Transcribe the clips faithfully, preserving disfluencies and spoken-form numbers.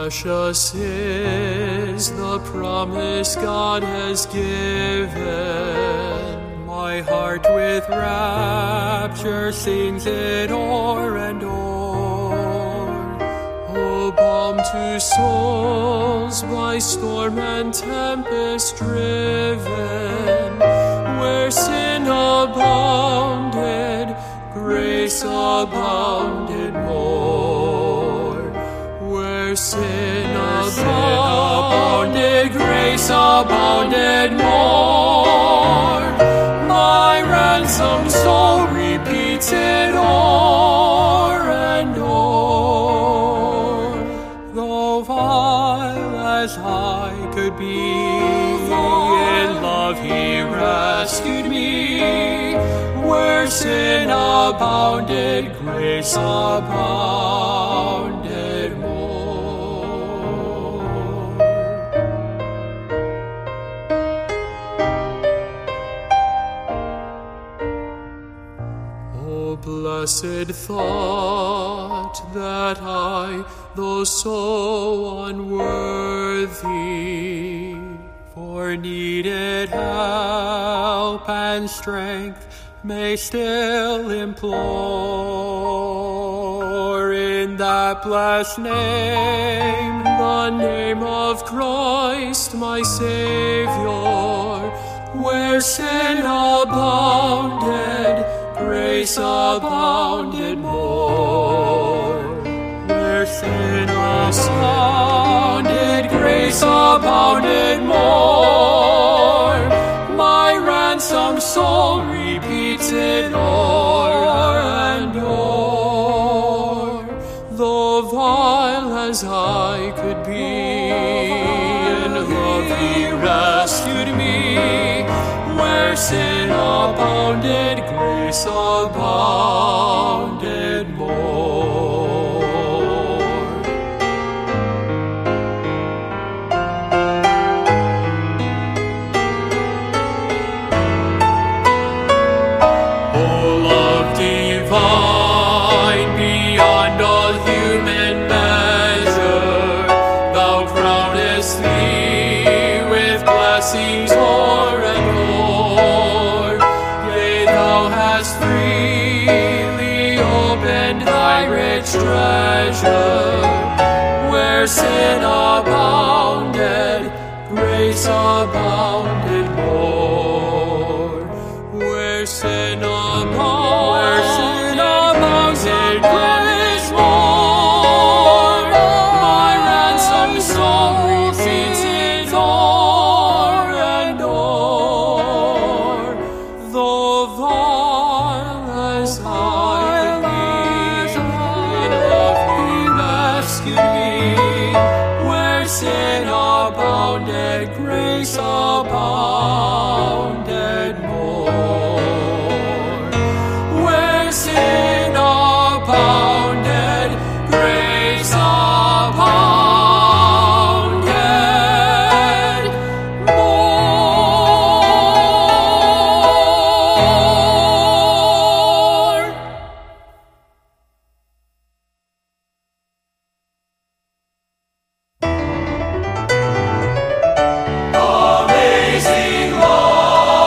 Precious is the promise God has given. My heart with rapture sings it o'er and o'er. O balm to souls by storm and tempest driven, where sin abounded, grace abounded more. Where sin abounded, grace abounded more. My ransomed soul repeats it o'er and o'er. Though vile as I could be, in love he rescued me. Where sin abounded, grace abounded more. Oh, blessed thought that I, though so unworthy, for needed help and strength may still implore in that blessed name, the name of Christ my Savior. Where sin abounded, grace abounded more. Where sin abounded, grace abounded more. My ransomed soul repeats it o'er and o'er. Though vile as I could be, in love he rescued me. Where sin abounded, grace abounded more. Divine, beyond all human measure, thou crownest thee with blessings o'er and o'er. Yea, thou hast freely opened thy rich treasure. Where sin abounded, grace abounded more. Where sin abounded, grace more. My ransomed soul repeats it o'er and o'er. Though vile as I could be, in love he rescued me. Where sin abounded, grace abounded more. Where sin abounded, grace abounded more. Amazing love.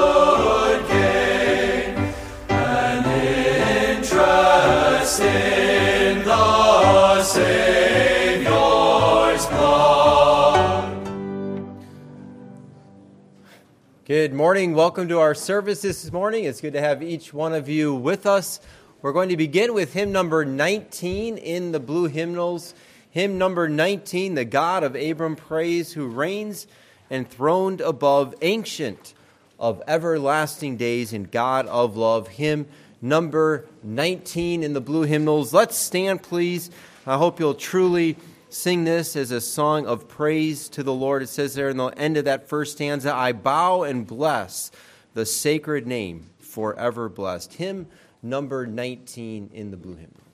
good gain, an interest in the Savior's blood. Good morning. Welcome to our service this morning. It's good to have each one of you with us. We're going to begin with hymn number nineteen in the blue hymnals. Hymn number nineteen, The God of Abram Praise, who reigns enthroned above, ancient of everlasting days and God of love. Hymn number nineteen in the blue hymnals. Let's stand, please. I hope you'll truly sing this as a song of praise to the Lord. It says there in the end of that first stanza, I bow and bless the sacred name, forever blessed. Hymn number nineteen in the blue hymnals.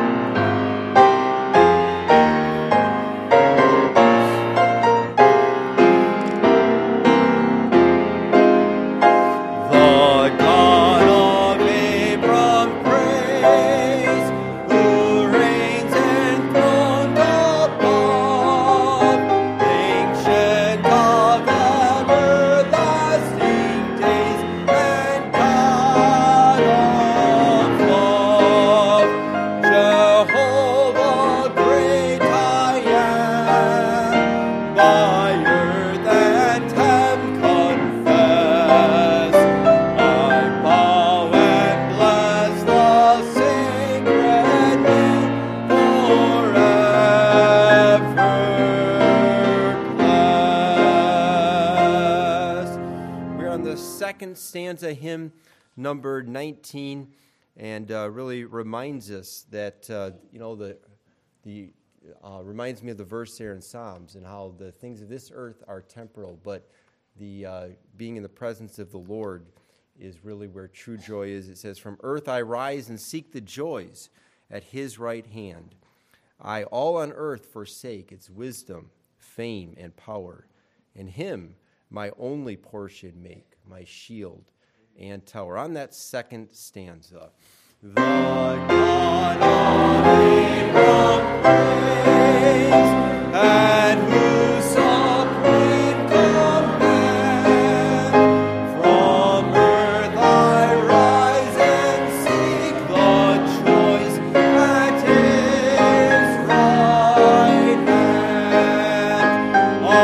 Stanza hymn number nineteen, and uh, really reminds us that uh, you know the the uh, reminds me of the verse there in Psalms and how the things of this earth are temporal, but the uh, being in the presence of the Lord is really where true joy is. It says, "From earth I rise and seek the joys at His right hand. I all on earth forsake its wisdom, fame, and power, and Him my only portion make, my shield and tower." On that second stanza, the God of Abram praise, and whose supreme command, from earth I rise and seek the choice at His right hand. I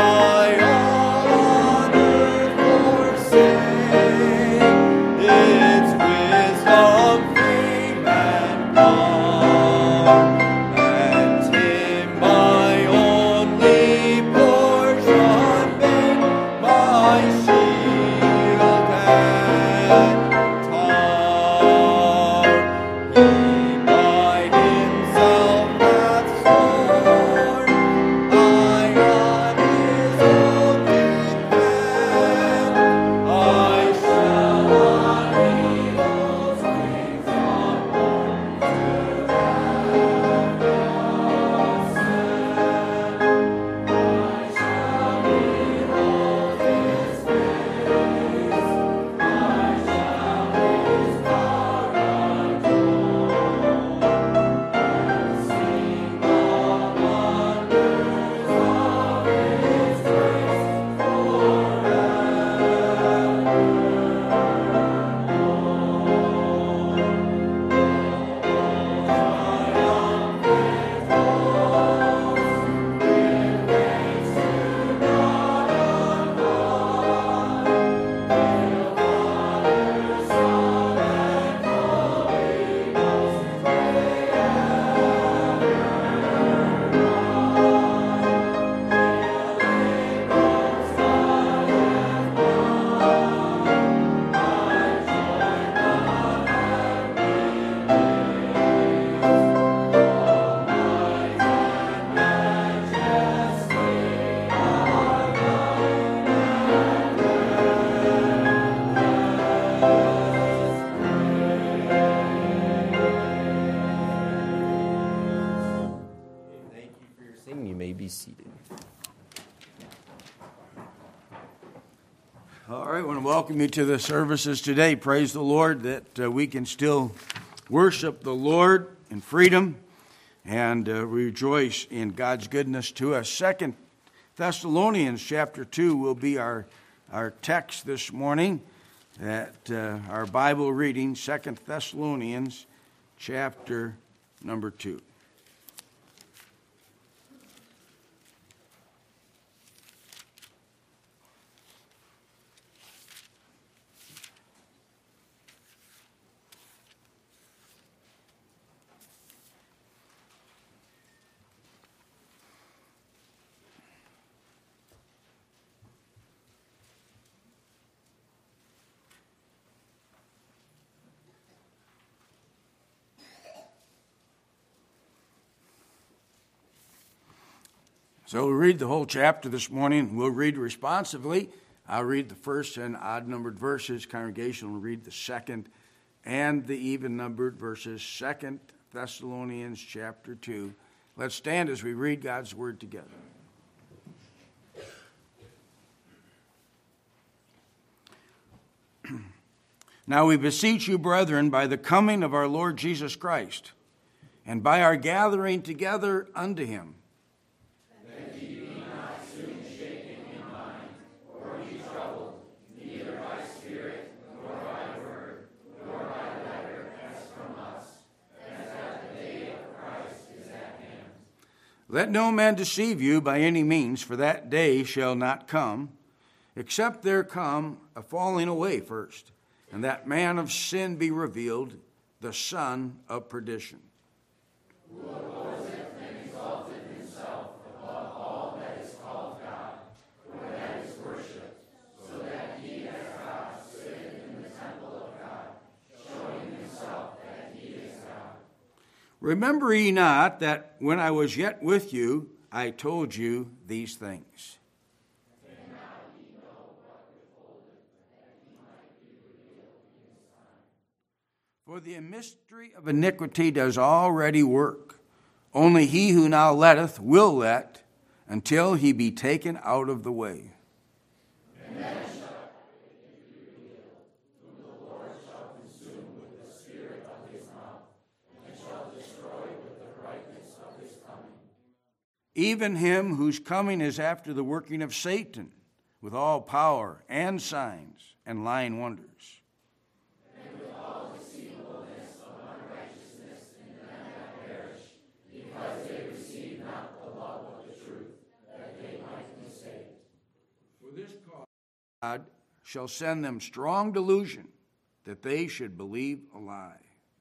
seated. All right, I want to welcome you to the services today. Praise the Lord that uh, we can still worship the Lord in freedom and uh, rejoice in God's goodness to us. Second Thessalonians chapter two will be our, our text this morning. that uh, our Bible reading, Second Thessalonians chapter number two. So we'll read the whole chapter this morning. We'll read responsively. I'll read the first and odd-numbered verses. Congregation will read the second and the even-numbered verses. Second Thessalonians chapter two. Let's stand as we read God's word together. Now we beseech you, brethren, by the coming of our Lord Jesus Christ, and by our gathering together unto him, let no man deceive you by any means, for that day shall not come, except there come a falling away first, and that man of sin be revealed, the son of perdition. Who opposeth and exalteth himself above all that is called God, or that is worshipped, so that he as God sitteth in the temple of God, showing himself that he is God. Remember ye not that when I was yet with you, I told you these things. And now ye know what withholdeth, that he might be revealed in his time. For the mystery of iniquity does already work. Only he who now letteth will let, until he be taken out of the way. And then shall it be revealed, whom the Lord shall consume with the spirit of his mouth, and shall destroy with the brightness of his coming. Even him whose coming is after the working of Satan, with all power and signs and lying wonders. And with all deceivableness of unrighteousness in them that perish, because they receive not the love of the truth, that they might be saved. For this cause God shall send them strong delusion, that they should believe a lie.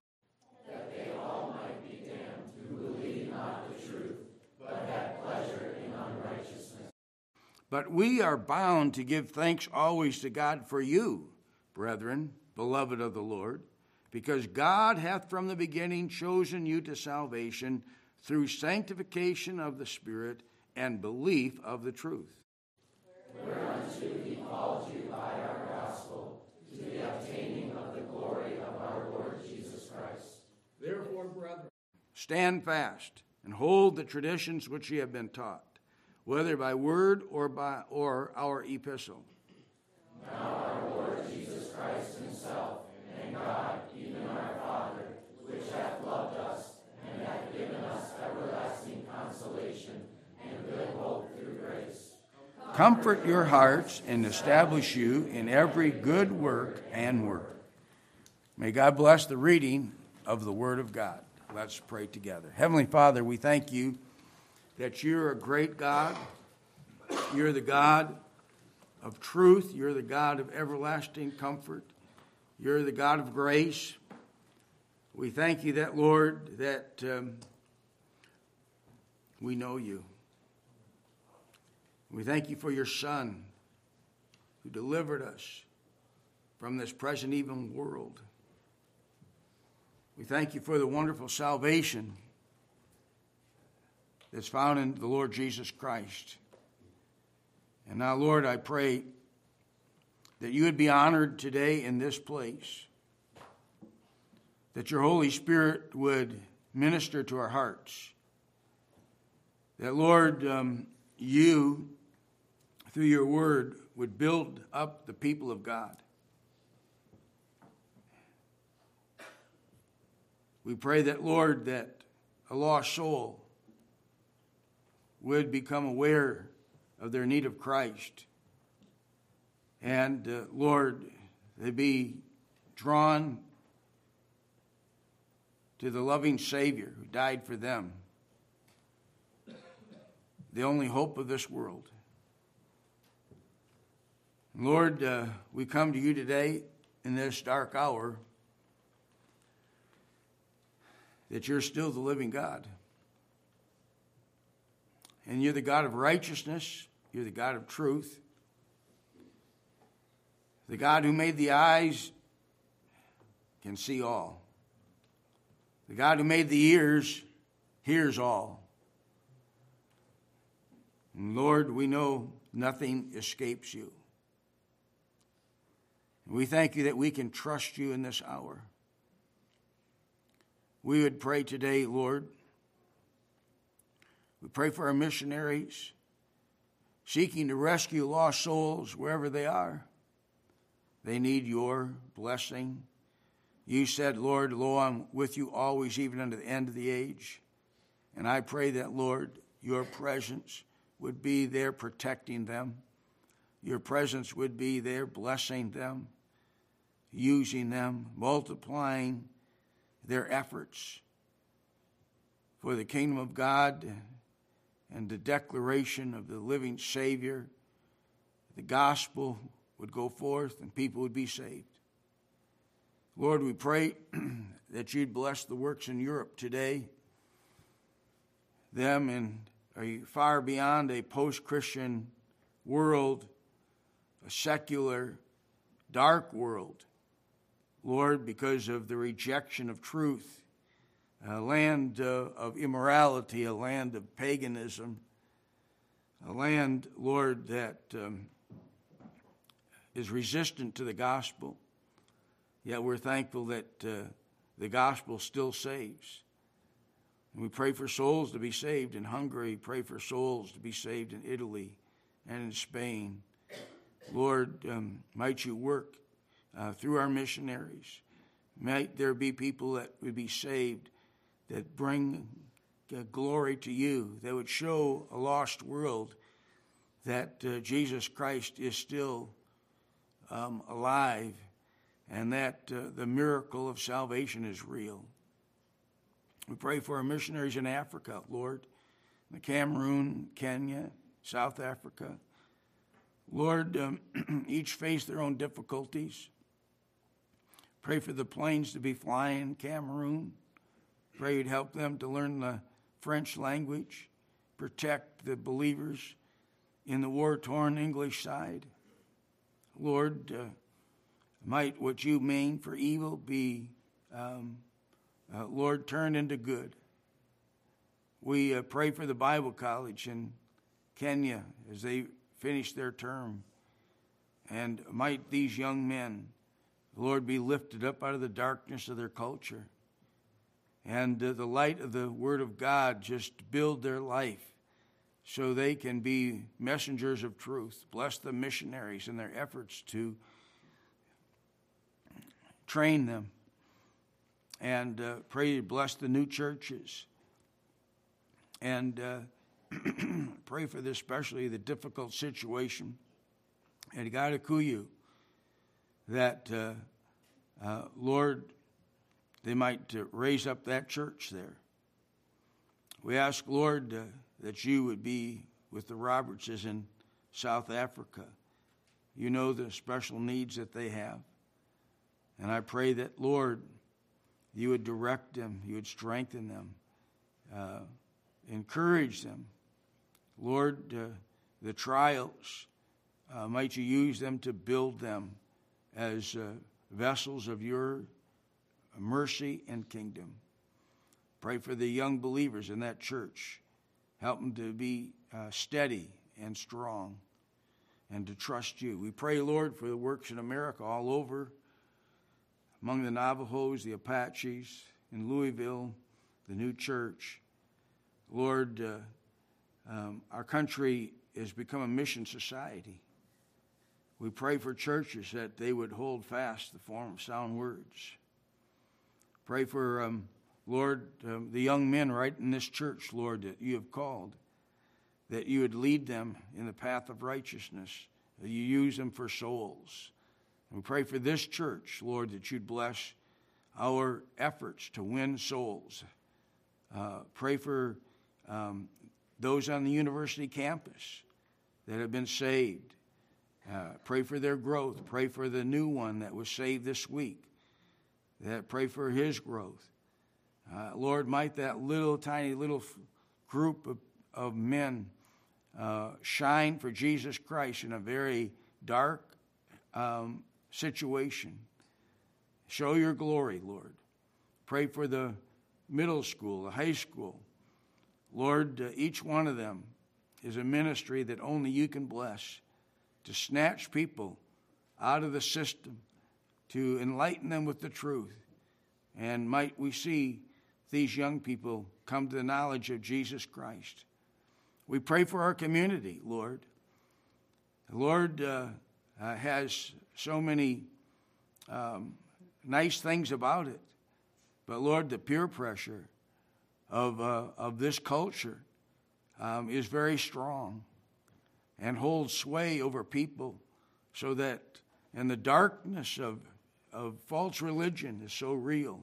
That they all might be damned who believe not the truth, but have pleasure in unrighteousness. But we are bound to give thanks always to God for you, brethren, beloved of the Lord, because God hath from the beginning chosen you to salvation through sanctification of the Spirit and belief of the truth. Whereunto he called you by our gospel, to the obtaining of the glory of our Lord Jesus Christ. Therefore, brethren, stand fast and hold the traditions which ye have been taught, whether by word or by or our epistle. Now our Lord Jesus Christ himself, and God, even our Father, which hath loved us, and hath given us everlasting consolation and good hope through grace, comfort your hearts and establish you in every good work and word. May God bless the reading of the Word of God. Let's pray together. Heavenly Father, we thank you that you're a great God. You're the God of truth. You're the God of everlasting comfort. You're the God of grace. We thank you that, Lord, that um, we know you. We thank you for your Son who delivered us from this present evil world. We thank you for the wonderful salvation that's found in the Lord Jesus Christ. And now, Lord, I pray that you would be honored today in this place, that your Holy Spirit would minister to our hearts, that, Lord, um, you, through your word, would build up the people of God. We pray that, Lord, that a lost soul would become aware of their need of Christ. And, uh, Lord, they be drawn to the loving Savior who died for them, the only hope of this world. Lord, uh, we come to you today in this dark hour that you're still the living God. And you're the God of righteousness. You're the God of truth. The God who made the eyes can see all. The God who made the ears hears all. And Lord, we know nothing escapes you. And we thank you that we can trust you in this hour. We would pray today, Lord. We pray for our missionaries seeking to rescue lost souls wherever they are. They need your blessing. You said, Lord, lo, I'm with you always, even unto the end of the age. And I pray that, Lord, your presence would be there protecting them. Your presence would be there blessing them, using them, multiplying their efforts for the kingdom of God and the declaration of the living Savior. The gospel would go forth and people would be saved. Lord, we pray that you'd bless the works in Europe today. Them and are far beyond a post-Christian world, a secular, dark world. Lord, because of the rejection of truth, a land uh, of immorality, a land of paganism, a land, Lord, that um, is resistant to the gospel. Yet we're thankful that uh, the gospel still saves. And we pray for souls to be saved in Hungary, pray for souls to be saved in Italy and in Spain. Lord, um, might you work uh, through our missionaries. Might there be people that would be saved, that bring uh, glory to you, that would show a lost world that uh, Jesus Christ is still um, alive, and that uh, the miracle of salvation is real. We pray for our missionaries in Africa, Lord, in Cameroon, Kenya, South Africa. Lord, um, each face their own difficulties. Pray for the planes to be flying in Cameroon. Pray you'd help them to learn the French language, protect the believers in the war-torn English side. Lord, uh, might what you mean for evil be, um, uh, Lord, turned into good. We uh, pray for the Bible College in Kenya as they finish their term. And might these young men, Lord, be lifted up out of the darkness of their culture. And uh, the light of the Word of God just build their life so they can be messengers of truth. Bless the missionaries in their efforts to train them. And uh, pray you bless the new churches. And uh, pray for this, especially the difficult situation at Gadakuyu, that, uh, uh, Lord, they might uh, raise up that church there. We ask, Lord, uh, that you would be with the Robertses in South Africa. You know the special needs that they have. And I pray that, Lord, you would direct them, you would strengthen them, uh, encourage them. Lord, uh, the trials, uh, might you use them to build them as uh, vessels of your mercy and kingdom. Pray for the young believers in that church. Help them to be uh, steady and strong and to trust you. We pray, Lord, for the works in America all over, among the Navajos, the Apaches, in Louisville, the new church. Lord, uh, um, our country has become a mission society. We pray for churches that they would hold fast the form of sound words. Pray for, um, Lord, um, the young men right in this church, Lord, that you have called, that you would lead them in the path of righteousness, that you use them for souls, We pray for this church, Lord, that you'd bless our efforts to win souls. Uh, pray for um, those on the university campus that have been saved. Uh, pray for their growth. Pray for the new one that was saved this week. That pray for his growth. Uh, Lord, might that little tiny little f- group of, of men uh, shine for Jesus Christ in a very dark um, situation. Show your glory, Lord. Pray for the middle school, the high school. Lord, uh, each one of them is a ministry that only you can bless, to snatch people out of the system, to enlighten them with the truth. And might we see these young people come to the knowledge of Jesus Christ. We pray for our community, Lord. The Lord uh, uh, has so many um, nice things about it. But Lord, the peer pressure of, uh, of this culture um, is very strong and holds sway over people, so that, and the darkness of, of false religion is so real.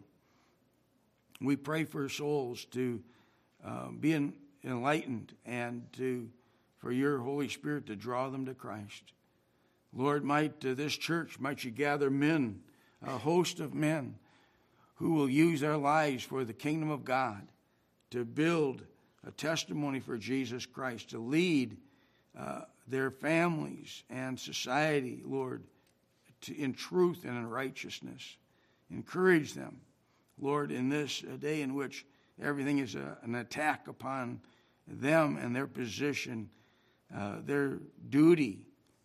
We pray for souls to uh, be en- enlightened and to for your Holy Spirit to draw them to Christ. Lord, might uh, this church, might you gather men, a host of men who will use their lives for the kingdom of God, to build a testimony for Jesus Christ, to lead uh, their families and society, Lord, to, in truth and in righteousness. Encourage them, Lord, in this day in which everything is a, an attack upon them and their position, uh, their duty.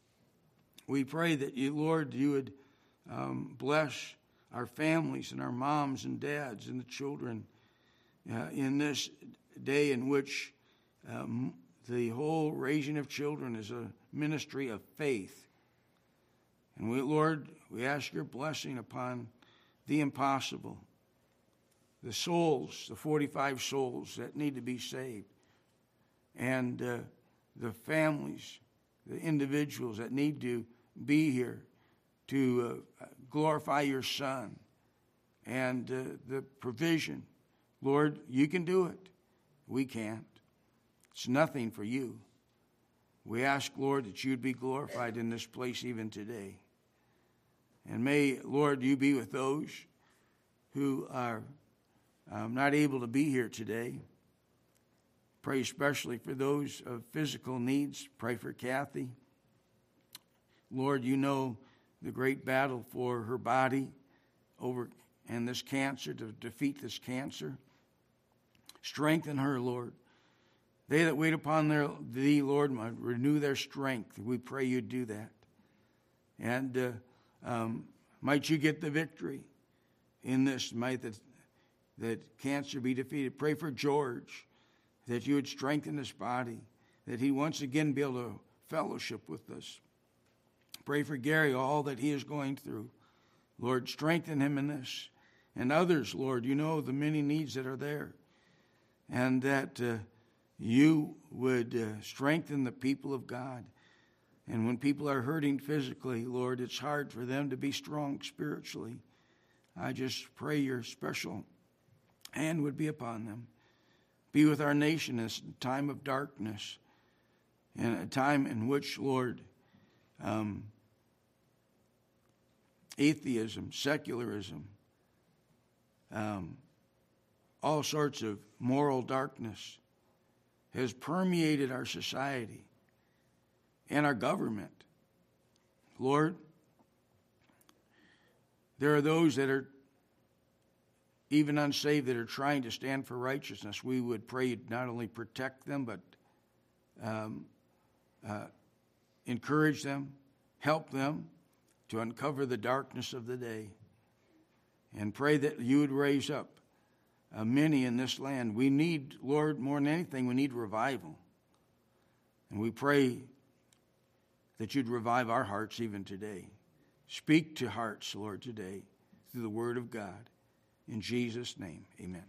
We pray that you, Lord, you would um, bless our families and our moms and dads and the children uh, in this day in which um, the whole raising of children is a ministry of faith. And we, Lord, we ask your blessing upon the impossible, the souls, the forty-five souls that need to be saved, and uh, the families, the individuals that need to be here to uh, glorify your Son, and uh, the provision. Lord, you can do it. We can't. It's nothing for you. We ask, Lord, that you'd be glorified in this place even today. And may, Lord, you be with those who are um, not able to be here today. Pray especially for those of physical needs. Pray for Kathy. Lord, you know the great battle for her body over and this cancer, to defeat this cancer. Strengthen her, Lord. They that wait upon their, thee, Lord, might renew their strength. We pray you do that. And uh, um, might you get the victory in this. Might that, that cancer be defeated. Pray for George, that you would strengthen his body, that he once again be able to fellowship with us. Pray for Gary, all that he is going through. Lord, strengthen him in this. And others, Lord, you know the many needs that are there. And that uh, you would uh, strengthen the people of God. And when people are hurting physically, Lord, it's hard for them to be strong spiritually. I just pray your special hand would be upon them. Be with our nation in this time of darkness, in a time in which, Lord, um, atheism, secularism, um, all sorts of moral darkness has permeated our society and our government. Lord, there are those that are even unsaved that are trying to stand for righteousness. We would pray you'd not only protect them, but um, uh, encourage them, help them to uncover the darkness of the day. And pray that you would raise up uh, many in this land. We need, Lord, more than anything, we need revival. And we pray that you'd revive our hearts even today. Speak to hearts, Lord, today through the word of God. In Jesus' name, amen.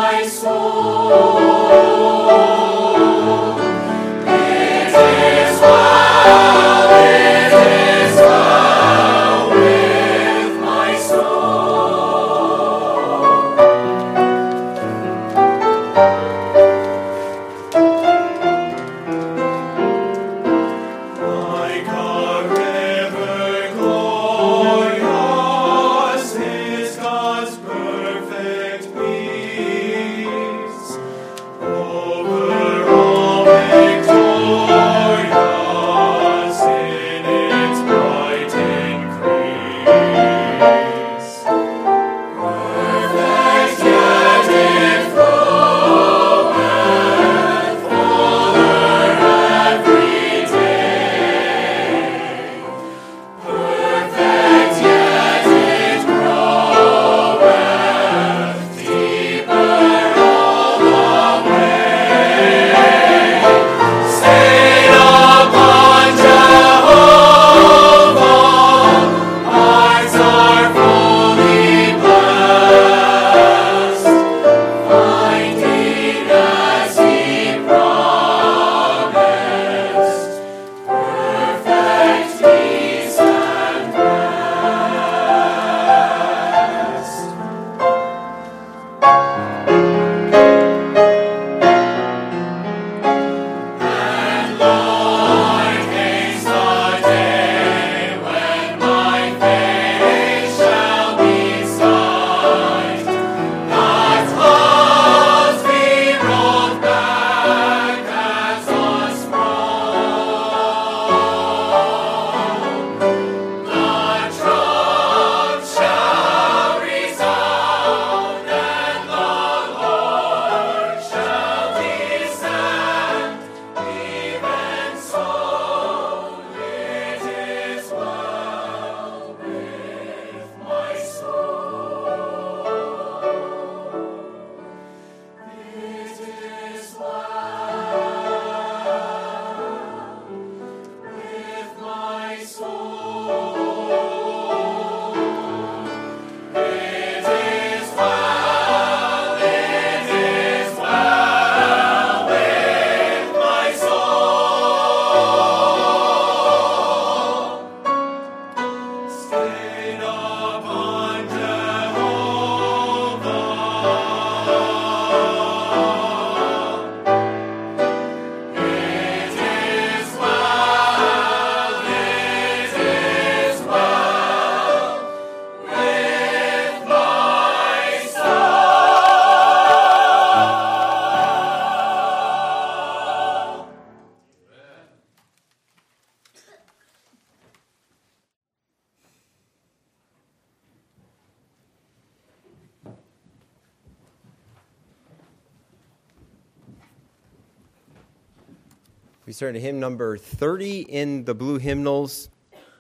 We start at hymn number thirty in the blue hymnals.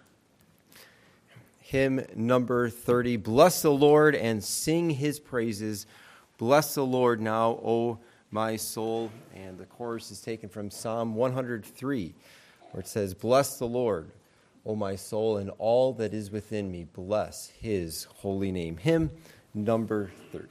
Hymn number thirty, Bless the Lord and sing his praises. Bless the Lord now, O my soul. And the chorus is taken from Psalm one hundred three, where it says, Bless the Lord, O my soul, and all that is within me. Bless his holy name. Hymn number thirty.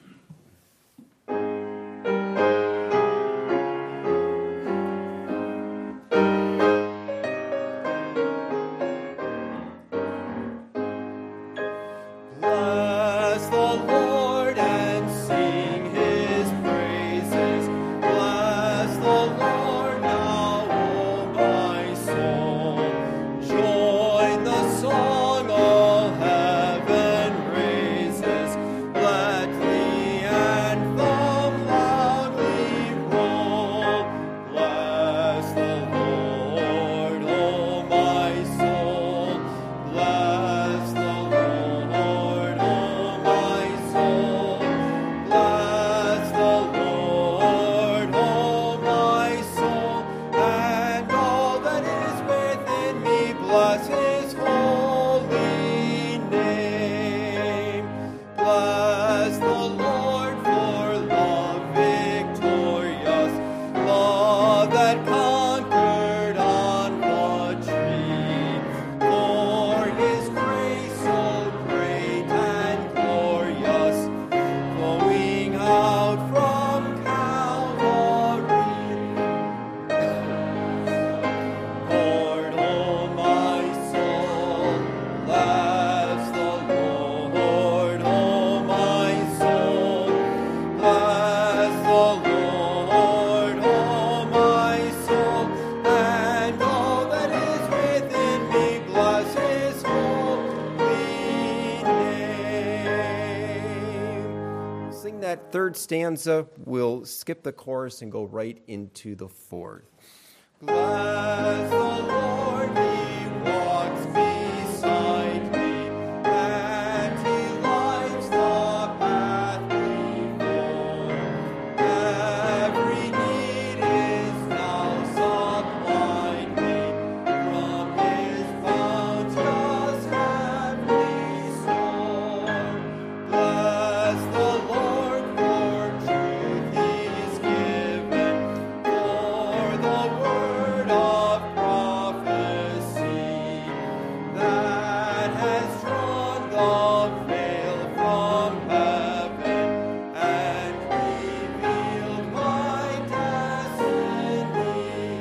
Song all heaven raises, let third stanza, we'll skip the chorus and go right into the ford. Bless the Lord, He walks beside me, and He lights the path before. Every need is now supplied me, from His bounteous heavenly store. Bless the Lord, for truth He's given, for the word of prophecy that has drawn the veil from heaven and revealed my destiny.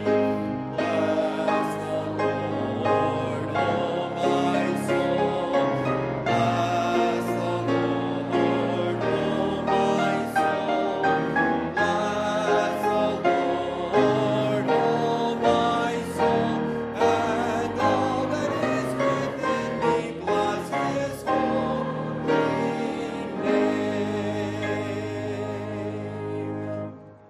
Bless the Lord, O my soul. Bless the Lord, O my soul. Bless the Lord, O my soul, and all that is within me. Bless His holy name.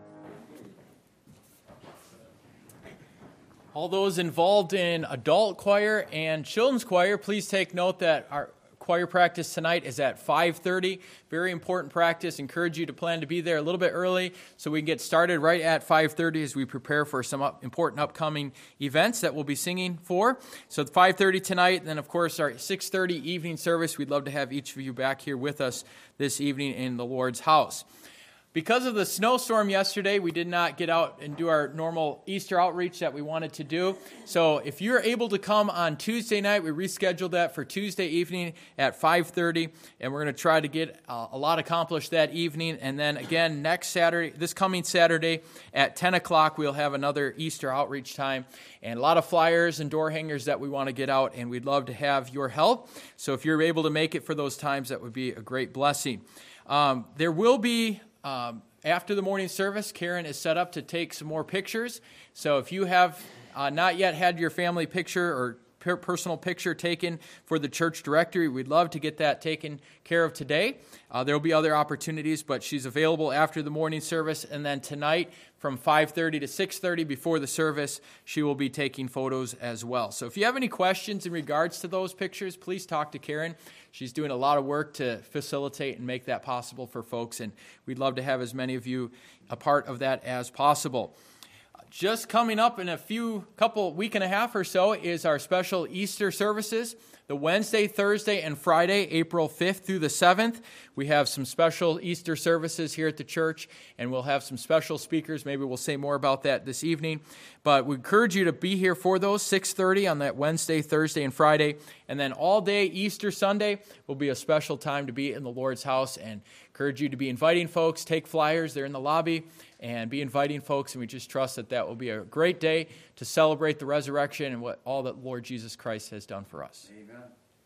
All those involved in adult choir and children's choir, please take note that our choir practice tonight is at five thirty. Very important practice. Encourage you to plan to be there a little bit early so we can get started right at five thirty as we prepare for some up, important upcoming events that we'll be singing for. So at five thirty tonight, and then of course our six thirty evening service. We'd love to have each of you back here with us this evening in the Lord's house. Because of the snowstorm yesterday, we did not get out and do our normal Easter outreach that we wanted to do. So if you're able to come on Tuesday night, we rescheduled that for Tuesday evening at five thirty, and we're going to try to get uh, a lot accomplished that evening. And then again, next Saturday, this coming Saturday at ten o'clock, we'll have another Easter outreach time, and a lot of flyers and door hangers that we want to get out, and we'd love to have your help. So if you're able to make it for those times, that would be a great blessing. Um, there will be... Um, after the morning service, Karen is set up to take some more pictures. So if you have uh, not yet had your family picture or per- personal picture taken for the church directory, we'd love to get that taken care of today. Uh, there will be other opportunities, but she's available after the morning service. And then tonight from five thirty to six thirty before the service, she will be taking photos as well. So if you have any questions in regards to those pictures, please talk to Karen. She's doing a lot of work to facilitate and make that possible for folks, and we'd love to have as many of you a part of that as possible. Just coming up in a few, couple, week and a half or so is our special Easter services. The Wednesday, Thursday, and Friday, April fifth through the seventh, we have some special Easter services here at the church, and we'll have some special speakers. Maybe we'll say more about that this evening. But we encourage you to be here for those, six thirty on that Wednesday, Thursday, and Friday. And then all day Easter Sunday will be a special time to be in the Lord's house, and encourage you to be inviting folks. Take flyers. They're in the lobby. And be inviting folks, and we just trust that that will be a great day to celebrate the resurrection and what all that Lord Jesus Christ has done for us. Amen.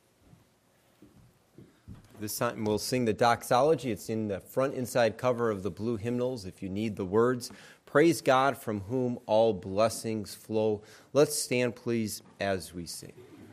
This time we'll sing the doxology. It's in the front inside cover of the blue hymnals if you need the words. Praise God from whom all blessings flow. Let's stand, please, as we sing.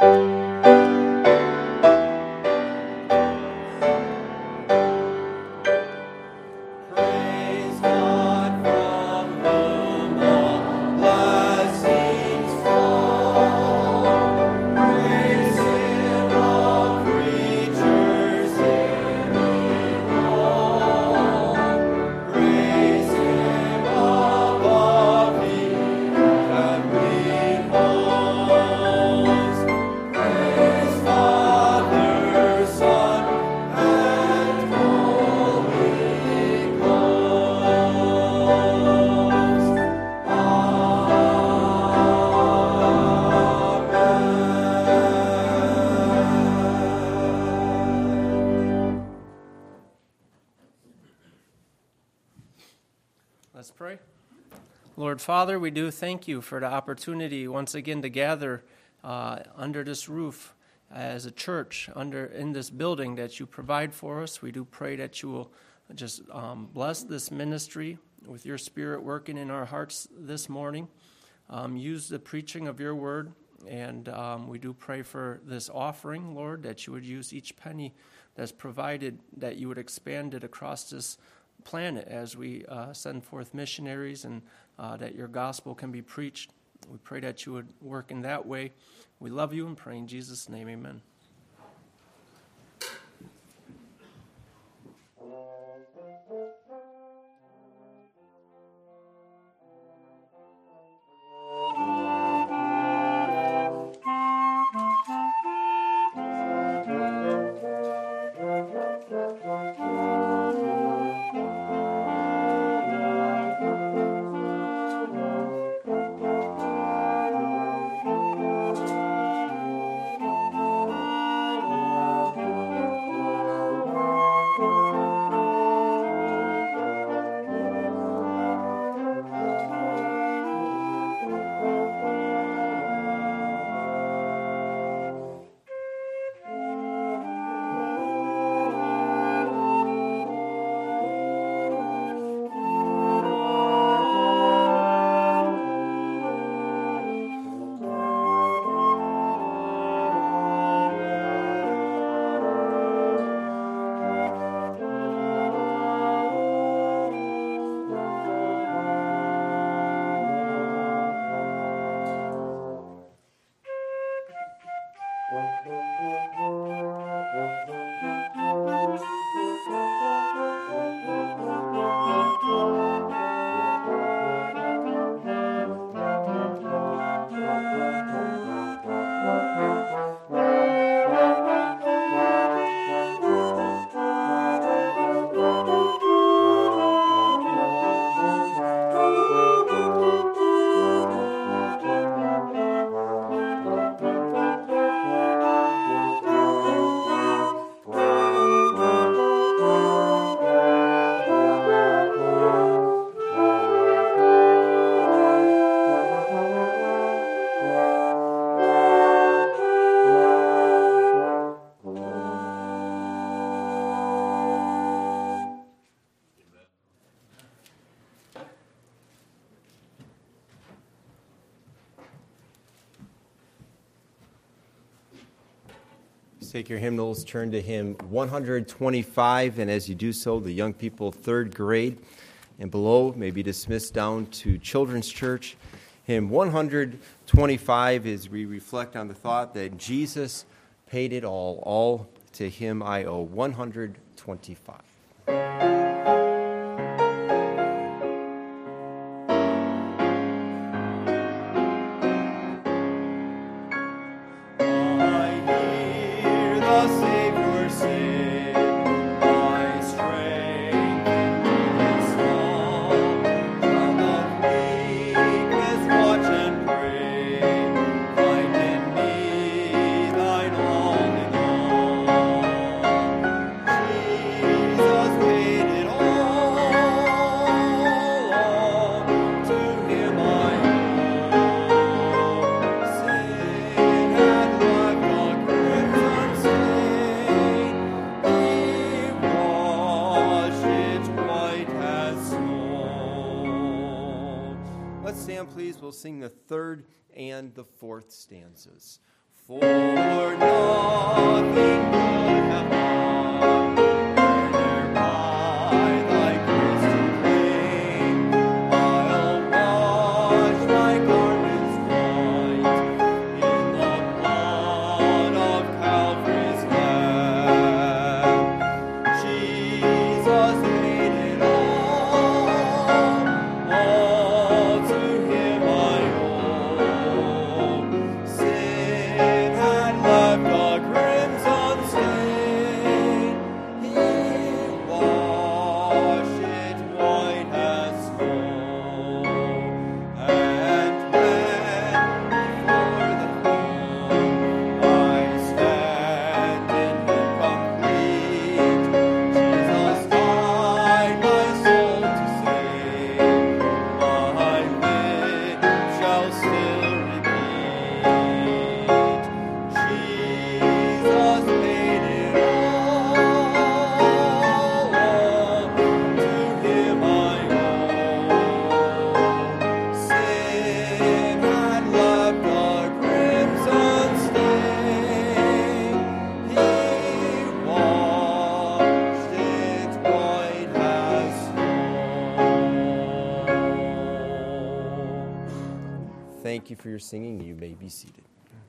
Let's pray. Lord Father, we do thank you for the opportunity once again to gather uh, under this roof as a church, under in this building that you provide for us. We do pray that you will just um, bless this ministry with your Spirit working in our hearts this morning. Um, use the preaching of your word, and um, we do pray for this offering, Lord, that you would use each penny that's provided, that you would expand it across this planet as we uh, send forth missionaries, and uh, that your gospel can be preached. We pray that you would work in that way. We love you and pray in Jesus' name, amen. Take your hymnals, turn to hymn one twenty-five, and as you do so, the young people third grade and below may be dismissed down to Children's Church. Hymn one twenty-five is we reflect on the thought that Jesus paid it all. All to him I owe. one twenty-five. We'll sing the third and the fourth stanzas. For nothing good have I, thereby thy grace to claim. I'll wash my garments white in the blood of Calvary's Lamb. Jesus paid it all, all to him I owe. Sin had left a crimson stain. thank you for your singing. You may be seated.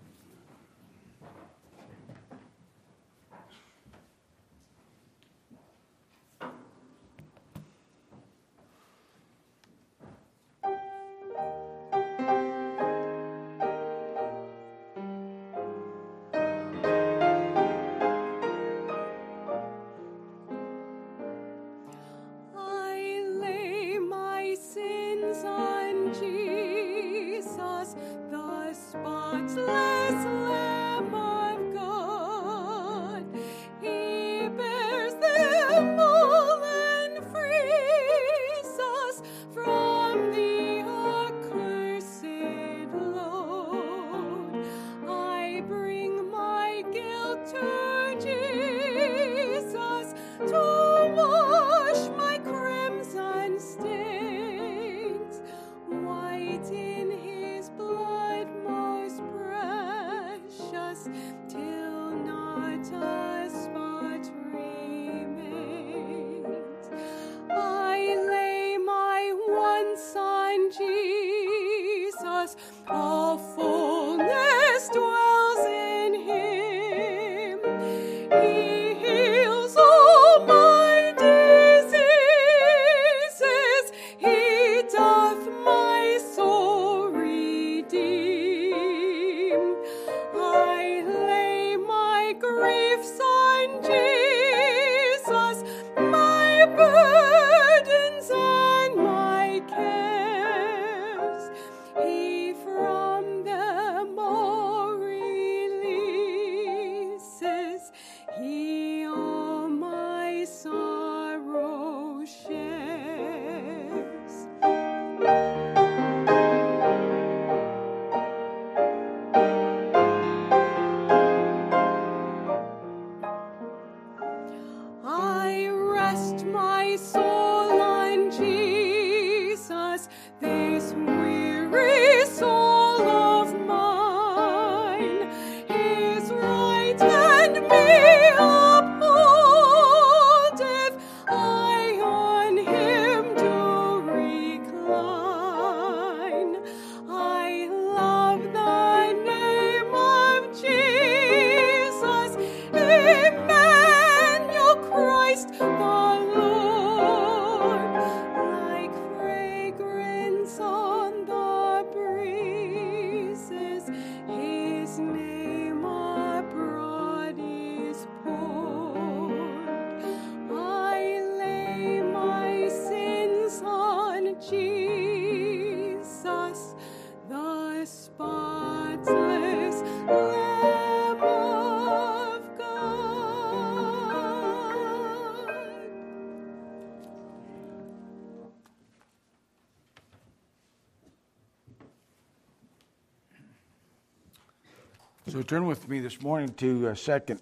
So turn with me this morning to uh, Second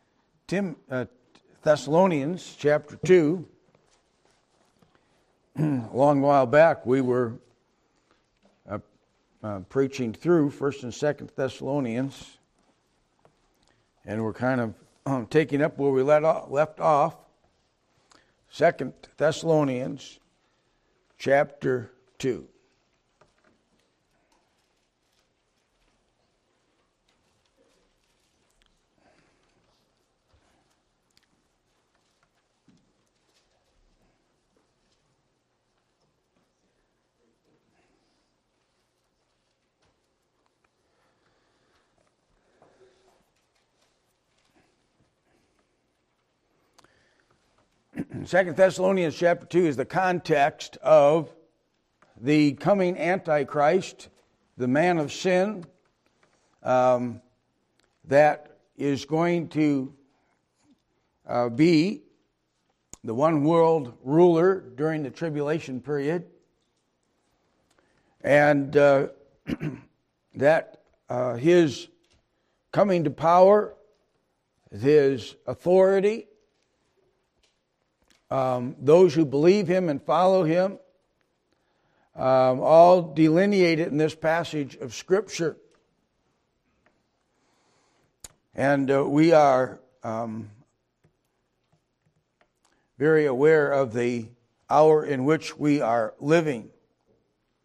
Tim uh, Thessalonians chapter two. A long while back, we were uh, uh, preaching through First and Second Thessalonians, and we're kind of um, taking up where we let off, left off. Second Thessalonians chapter two. Second Thessalonians chapter two is the context of the coming Antichrist, the man of sin, um, that is going to uh, be the one world ruler during the tribulation period. And uh, that uh, his coming to power, his authority, Um, those who believe him and follow him, um, all delineated in this passage of Scripture. And uh, we are um, very aware of the hour in which we are living.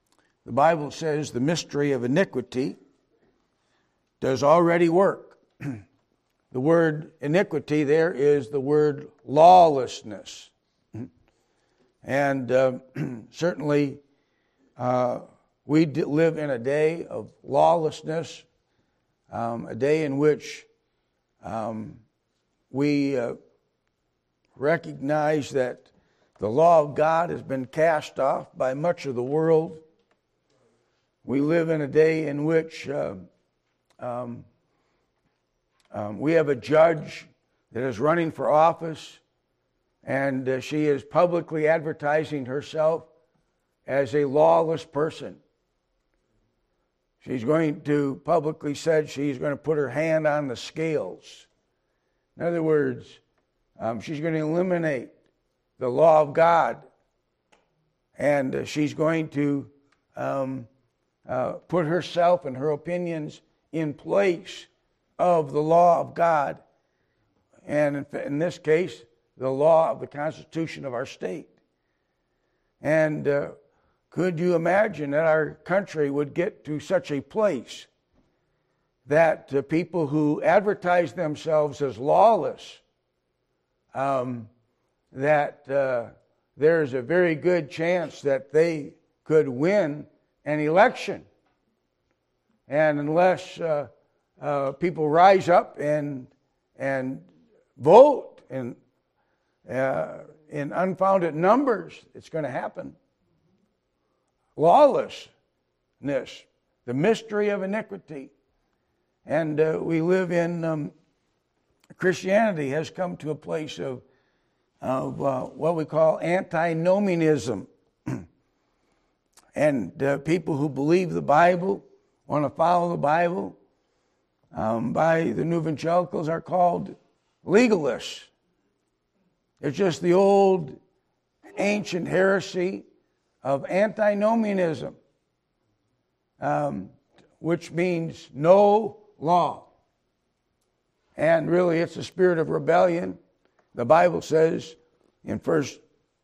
the Bible says the mystery of iniquity does already work. The word iniquity there is the word lawlessness. And uh, certainly uh, we live in a day of lawlessness, um, a day in which um, we uh, recognize that the law of God has been cast off by much of the world. We live in a day in which uh, um, um, we have a judge that is running for office, and uh, she is publicly advertising herself as a lawless person. She's going to publicly said she's going to put her hand on the scales. In other words, um, she's going to eliminate the law of God, and uh, she's going to um, uh, put herself and her opinions in place of the law of God, and in, in this case, the law of the Constitution of our state. And uh, could you imagine that our country would get to such a place that uh, people who advertise themselves as lawless, um, that uh, there's a very good chance that they could win an election. And unless uh, uh, people rise up and and vote in, uh, in unfounded numbers, it's going to happen. Lawlessness, the mystery of iniquity. And uh, we live in, um, Christianity has come to a place of of uh, what we call antinomianism. And uh, people who believe the Bible, want to follow the Bible, um, by the New Evangelicals are called legalists. It's just the old ancient heresy of antinomianism, um, which means no law. And really it's a spirit of rebellion. The Bible says in First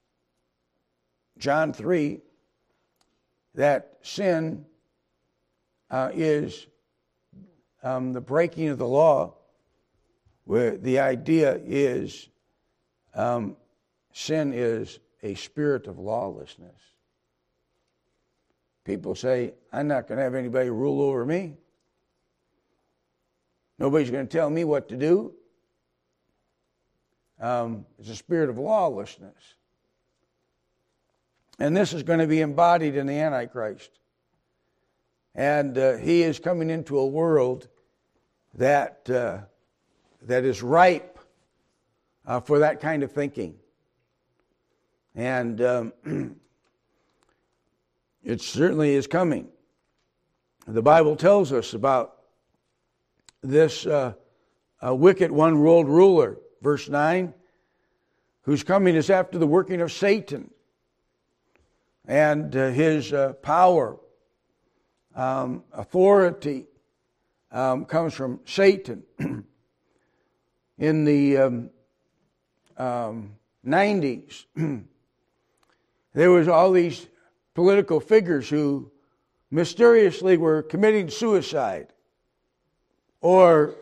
John three that sin uh, is um, the breaking of the law, where the idea is um, sin is a spirit of lawlessness. People say, I'm not going to have anybody rule over me. Nobody's going to tell me what to do. Um, it's a spirit of lawlessness. And this is going to be embodied in the Antichrist. And uh, he is coming into a world that uh, that is ripe uh, for that kind of thinking. And um, it certainly is coming. The Bible tells us about this uh, uh, wicked one world ruler. Verse nine, whose coming is after the working of Satan, and uh, his uh, power, um, authority um, comes from Satan. In the um, um, nineties, there was all these political figures who mysteriously were committing suicide, or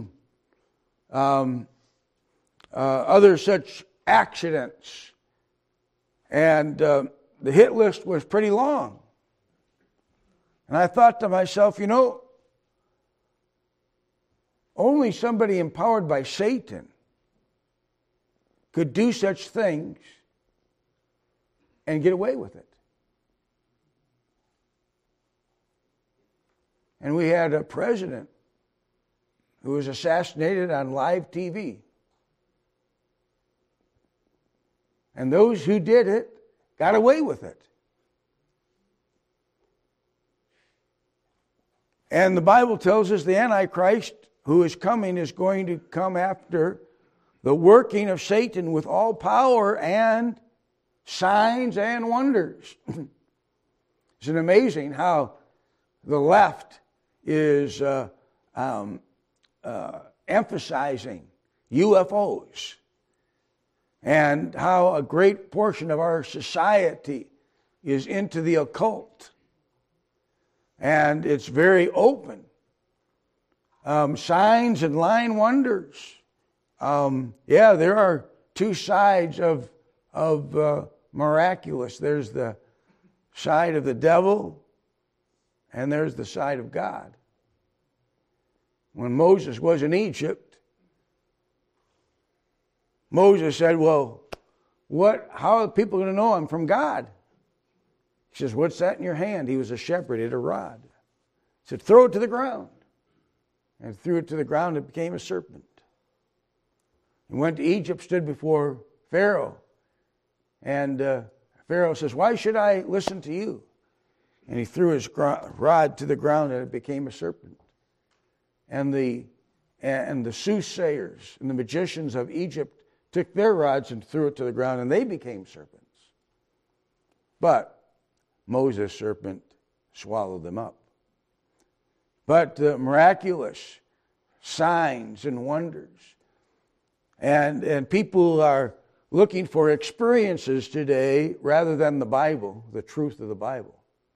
um, Uh, other such accidents. And uh, the hit list was pretty long. And I thought to myself, you know, only somebody empowered by Satan could do such things and get away with it. And we had a president who was assassinated on live T V. And those who did it got away with it. And the Bible tells us the Antichrist who is coming is going to come after the working of Satan with all power and signs and wonders. Isn't it amazing how the left is uh, um, uh, emphasizing U F Os? And how a great portion of our society is into the occult. And it's very open. Um, signs and lying wonders. Um, yeah, there are two sides of, of uh, miraculous. There's the side of the devil, and there's the side of God. When Moses was in Egypt, Moses said, well, what? How are people going to know I'm from God? He says, what's that in your hand? He was a shepherd, he had a rod. He said, throw it to the ground. And threw it to the ground, it became a serpent. He went to Egypt, stood before Pharaoh. And uh, Pharaoh says, why should I listen to you? And he threw his rod to the ground, and it became a serpent. And the, and the soothsayers and the magicians of Egypt took their rods and threw it to the ground, and they became serpents. But Moses' serpent swallowed them up. But the miraculous signs and wonders. And, and people are looking for experiences today rather than the Bible, the truth of the Bible.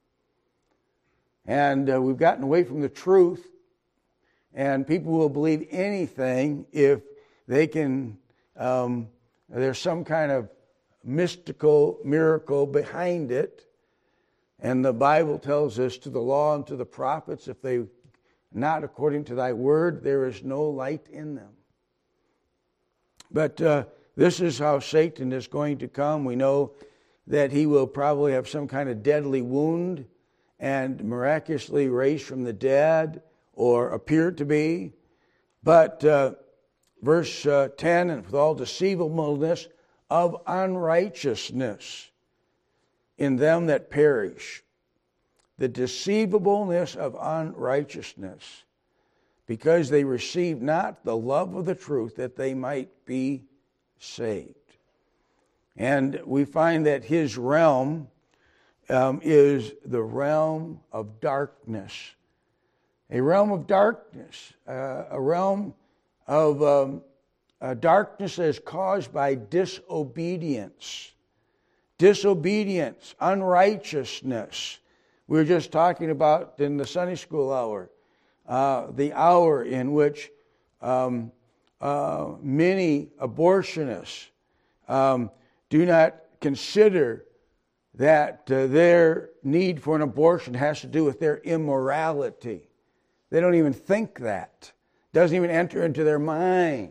And uh, we've gotten away from the truth, and people will believe anything if they can, um, there's some kind of mystical miracle behind it. And the Bible tells us, to the law and to the prophets, if they not according to thy word, there is no light in them. But uh, this is how Satan is going to come. We know that he will probably have some kind of deadly wound and miraculously raised from the dead, or appear to be. But uh, verse uh, ten, and with all deceivableness of unrighteousness in them that perish. The deceivableness of unrighteousness, because they receive not the love of the truth, that they might be saved. And we find that his realm um, is the realm of darkness. A realm of darkness, uh, a realm of um, a darkness that is caused by disobedience. Disobedience, unrighteousness. We were just talking about in the Sunday school hour, uh, the hour in which um, uh, many abortionists um, do not consider that uh, their need for an abortion has to do with their immorality. They don't even think that. It doesn't even enter into their mind.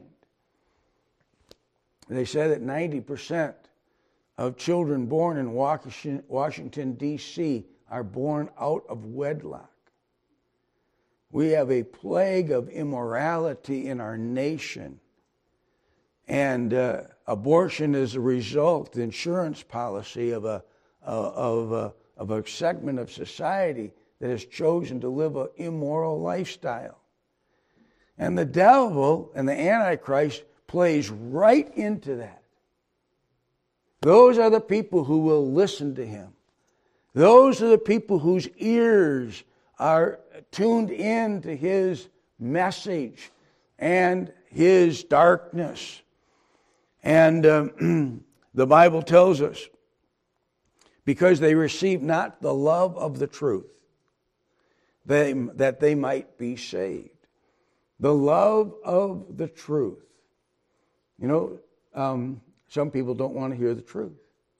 They say that ninety percent of children born in Washington, Washington D C are born out of wedlock. We have a plague of immorality in our nation. And uh, abortion is a result, the insurance policy of a, uh, of, a, of a segment of society that has chosen to live an immoral lifestyle. And the devil and the Antichrist plays right into that. Those are the people who will listen to him. Those are the people whose ears are tuned in to his message and his darkness. And um, the Bible tells us, because they receive not the love of the truth, they, that they might be saved. The love of the truth. You know, um, some people don't want to hear the truth.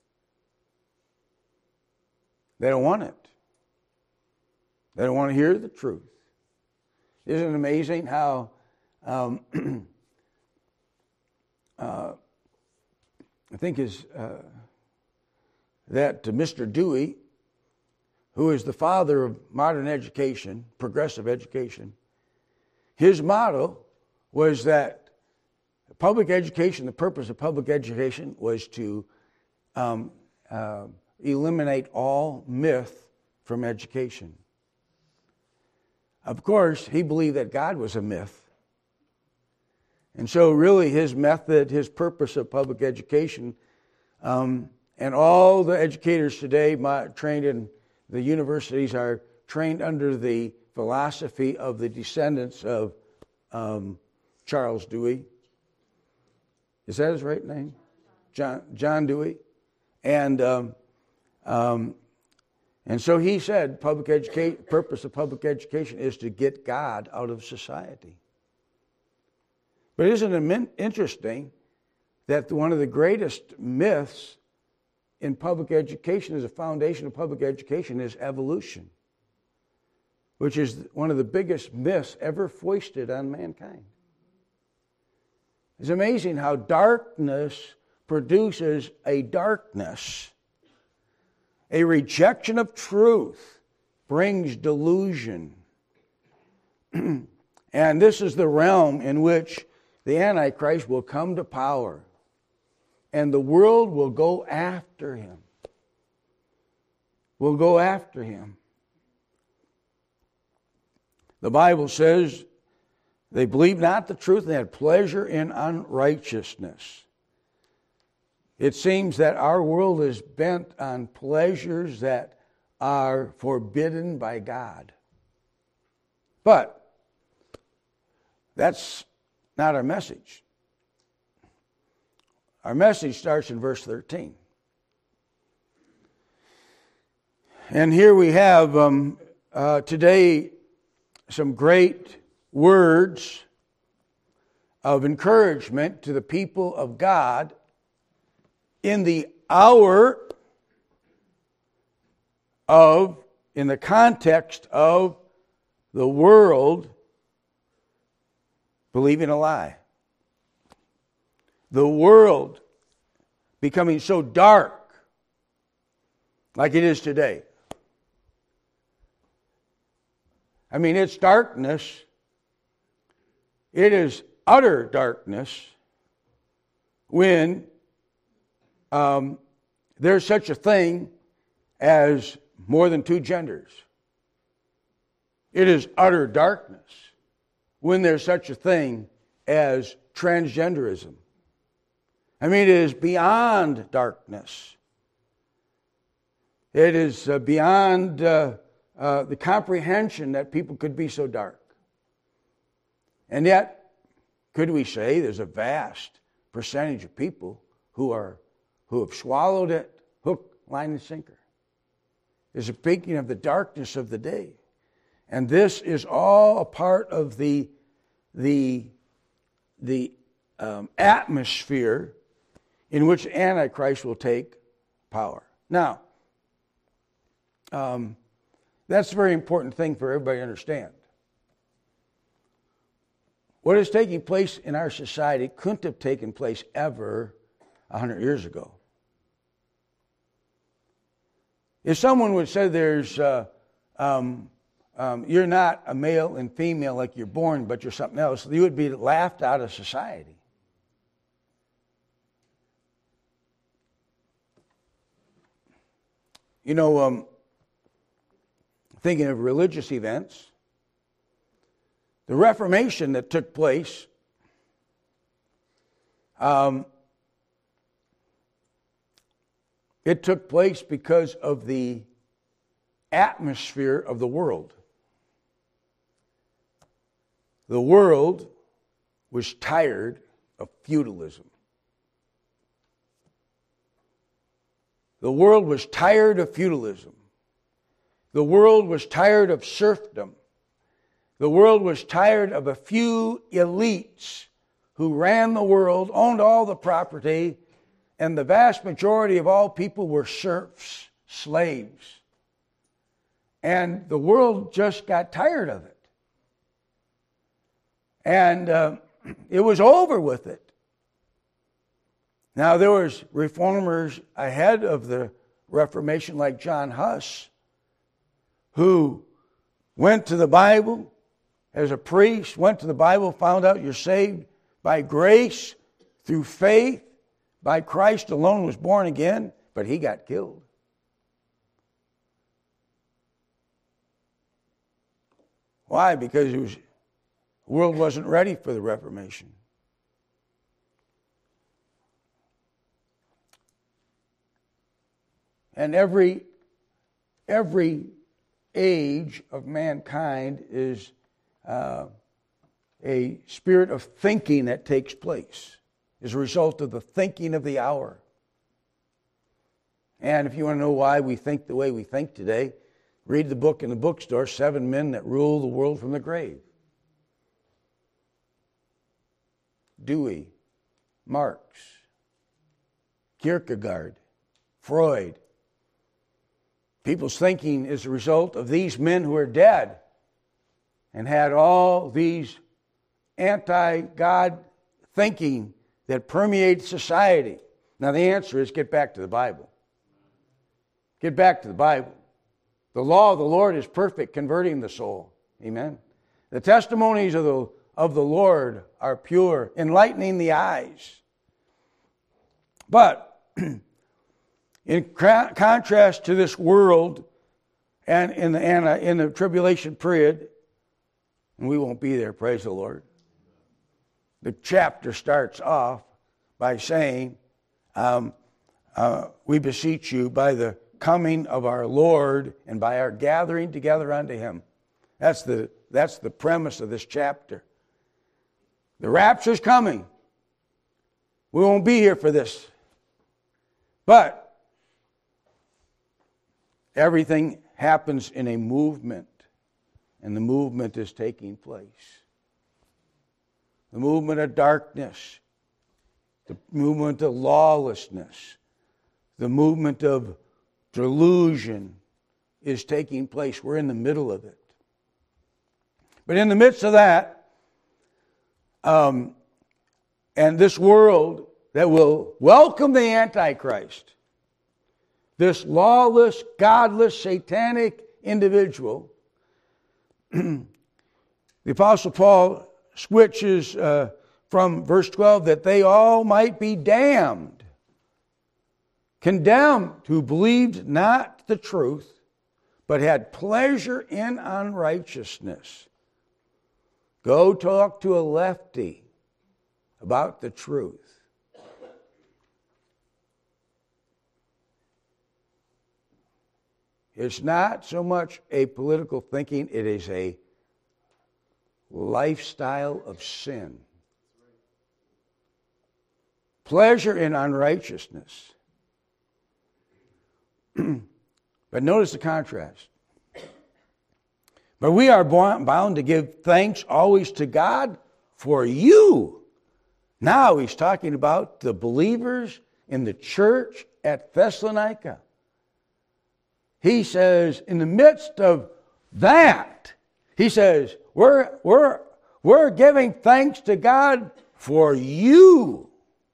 They don't want it. They don't want to hear the truth. Isn't it amazing how um, uh, I think is uh, that Mister Dewey, who is the father of modern education, progressive education, his motto was that public education, the purpose of public education was to um, uh, eliminate all myth from education. Of course, he believed that God was a myth. And so really his method, his purpose of public education, um, and all the educators today trained in the universities are trained under the philosophy of the descendants of um, Charles Dewey. Is that his right name? John, John Dewey. And um, um, And so he said, public education, purpose of public education is to get God out of society. But isn't it interesting that one of the greatest myths in public education, as a foundation of public education, is evolution, which is one of the biggest myths ever foisted on mankind. It's amazing how darkness produces a darkness. A rejection of truth brings delusion. And this is the realm in which the Antichrist will come to power. And the world will go after him. Will go after him. The Bible says, they believed not the truth and had pleasure in unrighteousness. It seems that our world is bent on pleasures that are forbidden by God. But that's not our message. Our message starts in verse thirteen. And here we have um, uh, today some great words of encouragement to the people of God in the hour of, in the context of the world believing a lie. The world becoming so dark like it is today. I mean, it's darkness. It is utter darkness when um, there's such a thing as more than two genders. It is utter darkness when there's such a thing as transgenderism. I mean, it is beyond darkness. It is uh, beyond uh, uh, the comprehension that people could be so dark. And yet, could we say there's a vast percentage of people who are who have swallowed it, hook, line, and sinker? Is speaking of the darkness of the day. And this is all a part of the, the, the um, atmosphere in which Antichrist will take power. Now, um, that's a very important thing for everybody to understand. What is taking place in our society couldn't have taken place ever a hundred years ago. If someone would say there's, uh, um, um, you're not a male and female like you're born, but you're something else, you would be laughed out of society. You know, um, thinking of religious events, the Reformation that took place, um, it took place because of the atmosphere of the world. The world was tired of feudalism. The world was tired of feudalism. The world was tired of serfdom. The world was tired of a few elites who ran the world, owned all the property, and the vast majority of all people were serfs, slaves. And the world just got tired of it. And uh, it was over with it. Now, there was reformers ahead of the Reformation like John Huss, who went to the Bible as a priest, went to the Bible, found out you're saved by grace, through faith, by Christ alone, was born again, but he got killed. Why? Because it was, the world wasn't ready for the Reformation. And every, every age of mankind is uh, a spirit of thinking that takes place as a result of the thinking of the hour. And if you want to know why we think the way we think today, read the book in the bookstore, Seven Men That Rule the World from the Grave. Dewey, Marx, Kierkegaard, Freud. People's thinking is a result of these men who are dead and had all these anti-God thinking that permeates society. Now the answer is get back to the Bible. Get back to the Bible. The law of the Lord is perfect, converting the soul. Amen. The testimonies of the, of the Lord are pure, enlightening the eyes. But in contrast to this world and in the, and in the tribulation period, and we won't be there, praise the Lord, the chapter starts off by saying, um, uh, we beseech you by the coming of our Lord and by our gathering together unto Him. That's the, that's the premise of this chapter. The rapture's coming. We won't be here for this. But everything happens in a movement, and the movement is taking place. The movement of darkness, the movement of lawlessness, the movement of delusion is taking place. We're in the middle of it. But in the midst of that, um, and this world that will welcome the Antichrist, this lawless, godless, satanic individual, the Apostle Paul switches uh, from verse twelve, that they all might be damned, condemned, who believed not the truth, but had pleasure in unrighteousness. Go talk to a lefty about the truth. It's not so much a political thinking, it is a lifestyle of sin. Pleasure in unrighteousness. But notice the contrast. But we are bound to give thanks always to God for you. Now he's talking about the believers in the church at Thessalonica. He says, in the midst of that, he says, we're, we're, we're giving thanks to God for you.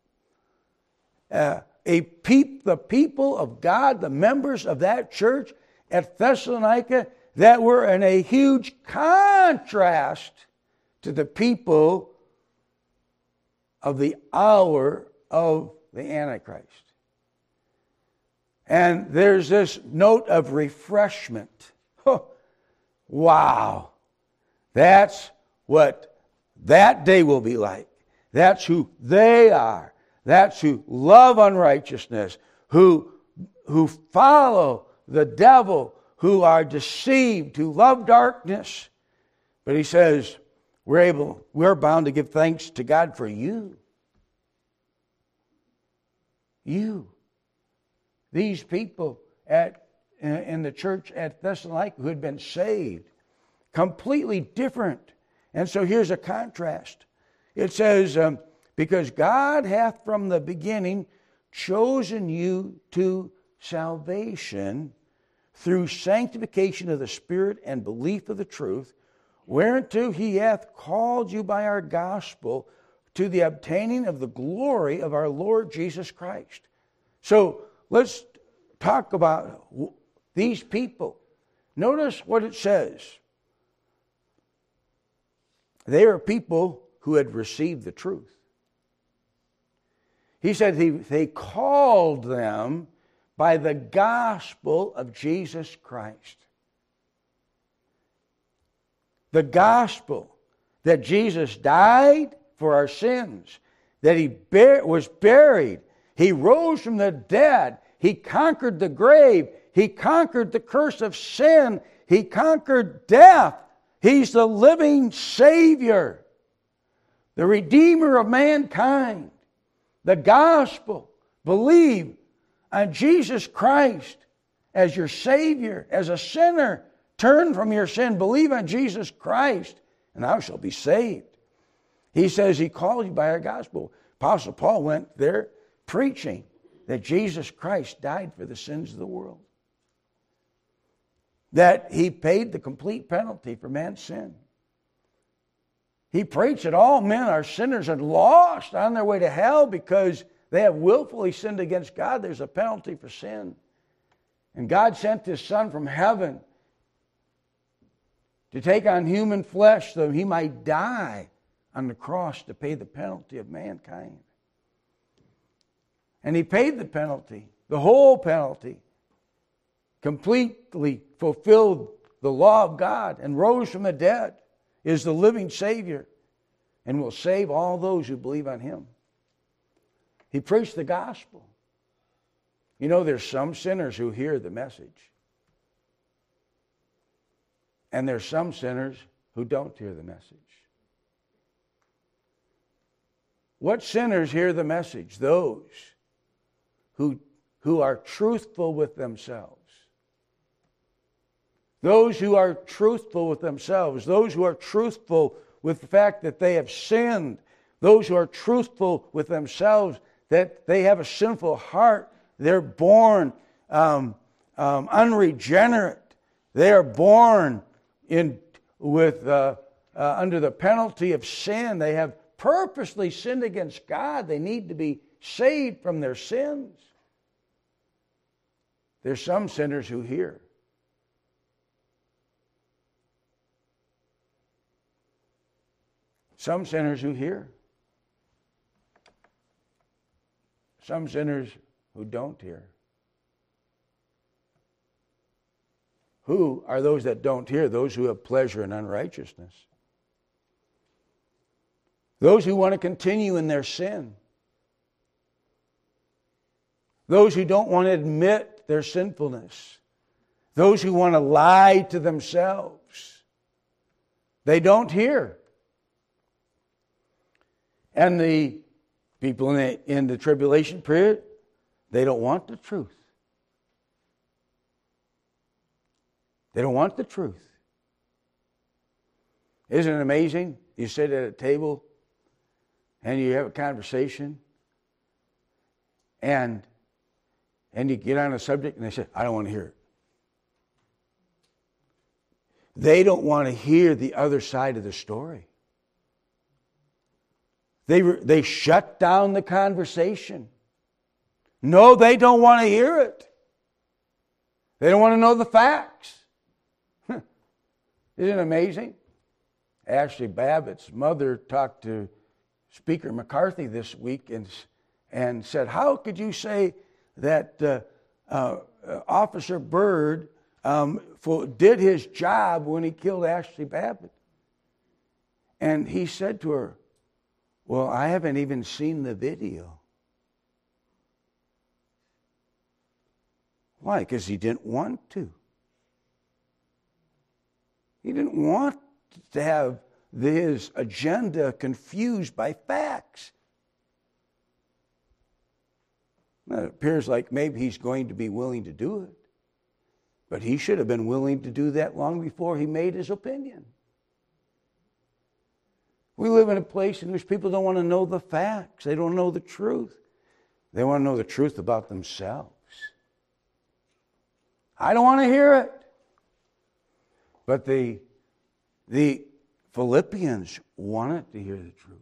Uh, a peop, the people of God, the members of that church at Thessalonica, that were in a huge contrast to the people of the hour of the Antichrist. And there's this note of refreshment. Oh, wow. That's what that day will be like. That's who they are. That's who love unrighteousness, who, who follow the devil, who are deceived, who love darkness. But he says, we're able, we're bound to give thanks to God for you. You. These people at in the church at Thessalonica who had been saved. Completely different. And so here's a contrast. It says, um, because God hath from the beginning chosen you to salvation through sanctification of the Spirit and belief of the truth, whereunto he hath called you by our gospel to the obtaining of the glory of our Lord Jesus Christ. So let's talk about these people. Notice what it says. They are people who had received the truth. He said he, they called them by the gospel of Jesus Christ. The gospel that Jesus died for our sins, that he bar- was buried, he rose from the dead, he conquered the grave, he conquered the curse of sin, he conquered death. He's the living Savior, the Redeemer of mankind. The gospel, believe on Jesus Christ as your Savior, as a sinner, turn from your sin, believe on Jesus Christ, and thou shalt be saved. He says he called you by our gospel. Apostle Paul went there preaching that Jesus Christ died for the sins of the world. That he paid the complete penalty for man's sin. He preached that all men are sinners and lost on their way to hell because they have willfully sinned against God. There's a penalty for sin. And God sent His Son from heaven to take on human flesh so He might die on the cross to pay the penalty of mankind. And He paid the penalty, the whole penalty, completely fulfilled the law of God and rose from the dead, is the living Savior, and will save all those who believe on Him. He preached the gospel. You know, there's some sinners who hear the message. And there's some sinners who don't hear the message. What sinners hear the message? Those who, who are truthful with themselves. Those who are truthful with themselves. Those who are truthful with the fact that they have sinned. Those who are truthful with themselves that they have a sinful heart. They're born um, um, unregenerate. They are born in with uh, uh, under the penalty of sin. They have purposely sinned against God. They need to be saved from their sins. There's some sinners who hear. Some sinners who hear. Some sinners who don't hear. Who are those that don't hear? Those who have pleasure in unrighteousness. Those who want to continue in their sin. Those who don't want to admit their sinfulness. Those who want to lie to themselves. They don't hear. And the people in the, in the tribulation period, they don't want the truth. They don't want the truth. Isn't it amazing? You sit at a table and you have a conversation and and you get on a subject and they say, I don't want to hear it. They don't want to hear the other side of the story. They, they shut down the conversation. No, they don't want to hear it. They don't want to know the facts. Isn't it amazing? Ashley Babbitt's mother talked to Speaker McCarthy this week and, and said, how could you say that uh, uh, Officer Byrd um, for, did his job when he killed Ashley Babbitt? And he said to her, well, I haven't even seen the video. Why? Because he didn't want to. He didn't want to have his agenda confused by facts. Now, it appears like maybe he's going to be willing to do it. But he should have been willing to do that long before he made his opinion. We live in a place in which people don't want to know the facts. They don't know the truth. They want to know the truth about themselves. I don't want to hear it. But the, the Philippians wanted to hear the truth.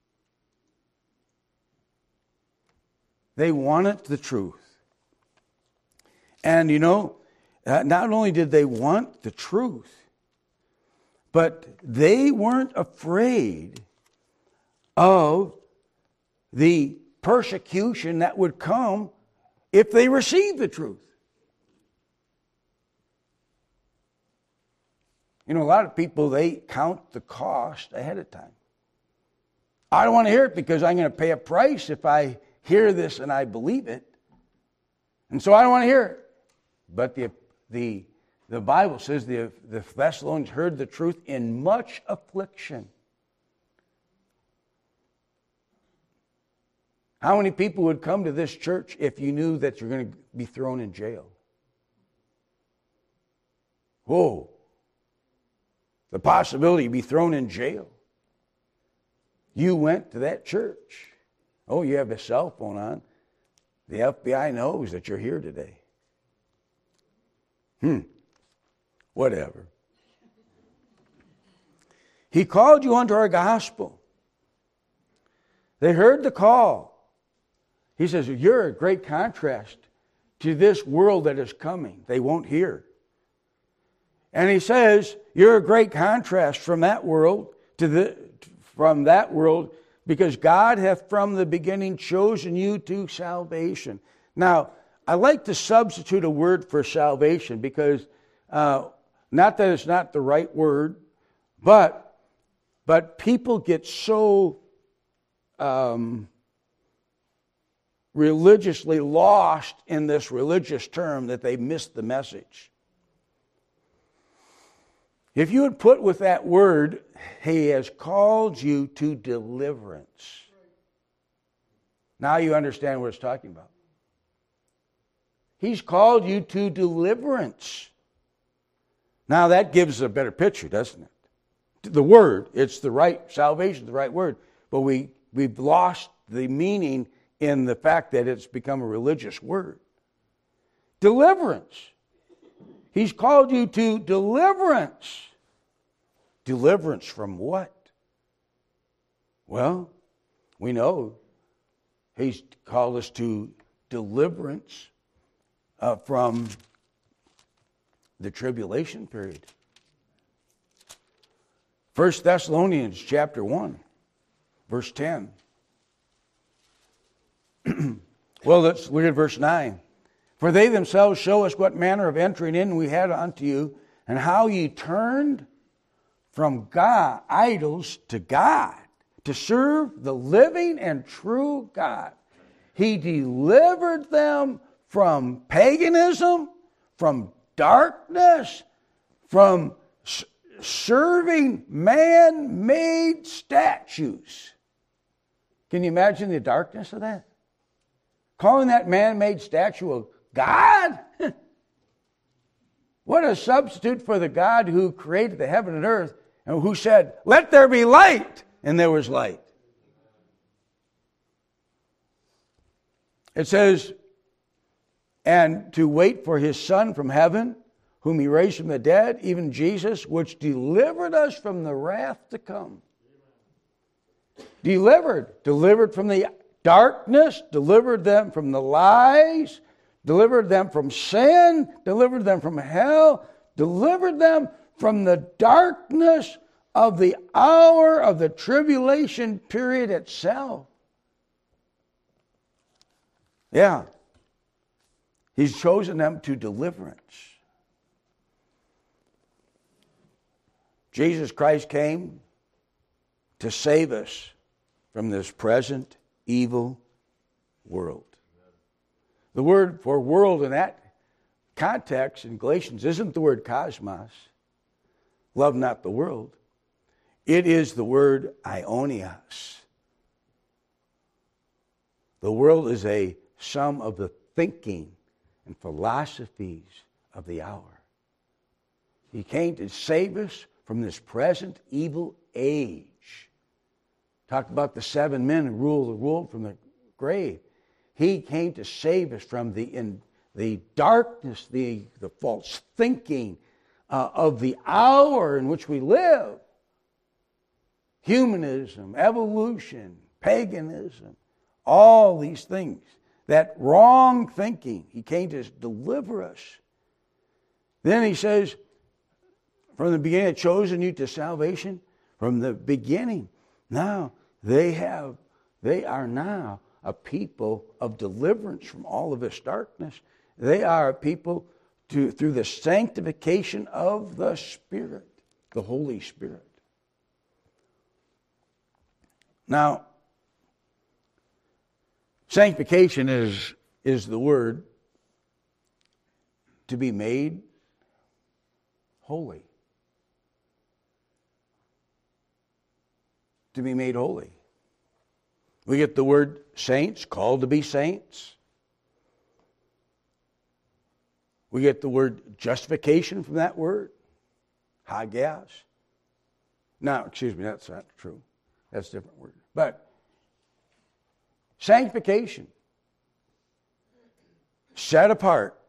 They wanted the truth. And you know, not only did they want the truth, but they weren't afraid of the persecution that would come if they received the truth. You know, a lot of people, they count the cost ahead of time. I don't want to hear it because I'm going to pay a price if I hear this and I believe it. And so I don't want to hear it. But the the the Bible says the, the Thessalonians heard the truth in much affliction. How many people would come to this church if you knew that you're going to be thrown in jail? Whoa. The possibility to be thrown in jail. You went to that church. Oh, you have a cell phone on. The F B I knows that you're here today. Hmm. Whatever. He called you unto our gospel. They heard the call. He says, you're a great contrast to this world that is coming. They won't hear. And he says, you're a great contrast from that world to the from that world, because God hath from the beginning chosen you to salvation. Now, I like to substitute a word for salvation because uh, not that it's not the right word, but but people get so um, religiously lost in this religious term that they miss the message. If you would put with that word, he has called you to deliverance. Now you understand what it's talking about. He's called you to deliverance. Now that gives a better picture, doesn't it? The word, it's the right, salvation is the right word, but we, we've lost the meaning in the fact that it's become a religious word. Deliverance. He's called you to deliverance. Deliverance from what? Well, we know he's called us to deliverance uh, from the tribulation period. First Thessalonians chapter one, verse ten. Well, let's look at verse nine. For they themselves show us what manner of entering in we had unto you, and how ye turned from God, idols to God, to serve the living and true God. He delivered them from paganism, from darkness, from s- serving man-made statues. Can you imagine the darkness of that? Calling that man-made statue a God? What a substitute for the God who created the heaven and earth and who said, let there be light, and there was light. It says, and to wait for his Son from heaven, whom he raised from the dead, even Jesus, which delivered us from the wrath to come. Delivered. Delivered from the darkness, delivered them from the lies, delivered them from sin, delivered them from hell, delivered them from the darkness of the hour of the tribulation period itself. Yeah. He's chosen them to deliverance. Jesus Christ came to save us from this present evil world. The word for world in that context in Galatians isn't the word cosmos. Love not the world. It is the word aionios. The world is a sum of the thinking and philosophies of the hour. He came to save us from this present evil age. Talked about the seven men who rule the world from the grave. He came to save us from the in the darkness, the, the false thinking uh, of the hour in which we live. Humanism, evolution, paganism, all these things. That wrong thinking. He came to deliver us. Then he says, from the beginning, I've chosen you to salvation. From the beginning. Now, they have, they are now a people of deliverance from all of this darkness. They are a people to, through the sanctification of the Spirit, the Holy Spirit. Now, sanctification is, is the word to be made holy. To be made holy. We get the word saints, called to be saints. We get the word justification from that word, hagios. No, excuse me, that's not true. That's a different word. But sanctification, set apart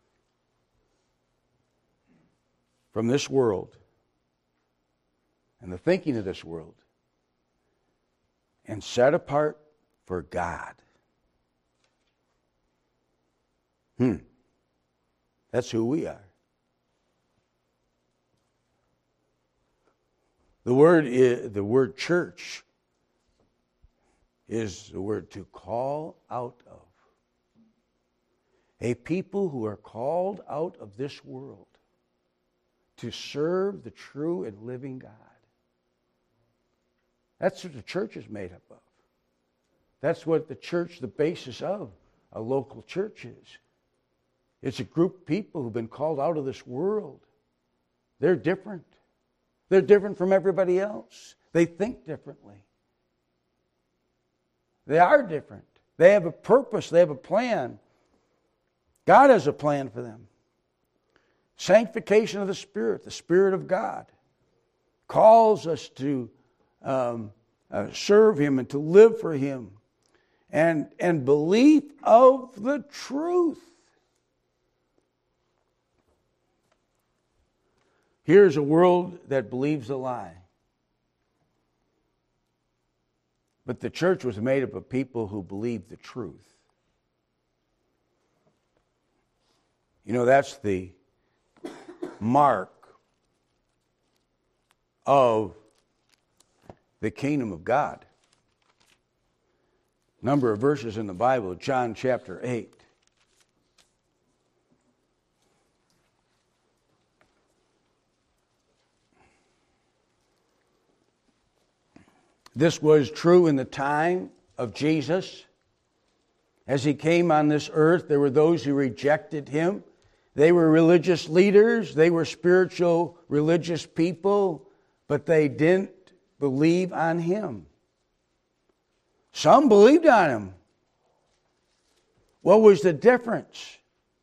from this world and the thinking of this world, and set apart for God. Hmm. That's who we are. The word is, the word church is the word to call out of. A people who are called out of this world to serve the true and living God. That's what the church is made up of. That's what the church, the basis of a local church is. It's a group of people who've been called out of this world. They're different. They're different from everybody else. They think differently. They are different. They have a purpose. They have a plan. God has a plan for them. Sanctification of the Spirit, the Spirit of God, calls us to um, uh, serve Him and to live for Him. And, and belief of the truth. Here's a world that believes a lie. But the church was made up of people who believed the truth. You know, that's the mark of the kingdom of God. Number of verses in the Bible, John chapter eight. This was true in the time of Jesus. As He came on this earth, there were those who rejected Him. They were religious leaders. They were spiritual, religious people, but they didn't believe on Him. Some believed on Him. What was the difference?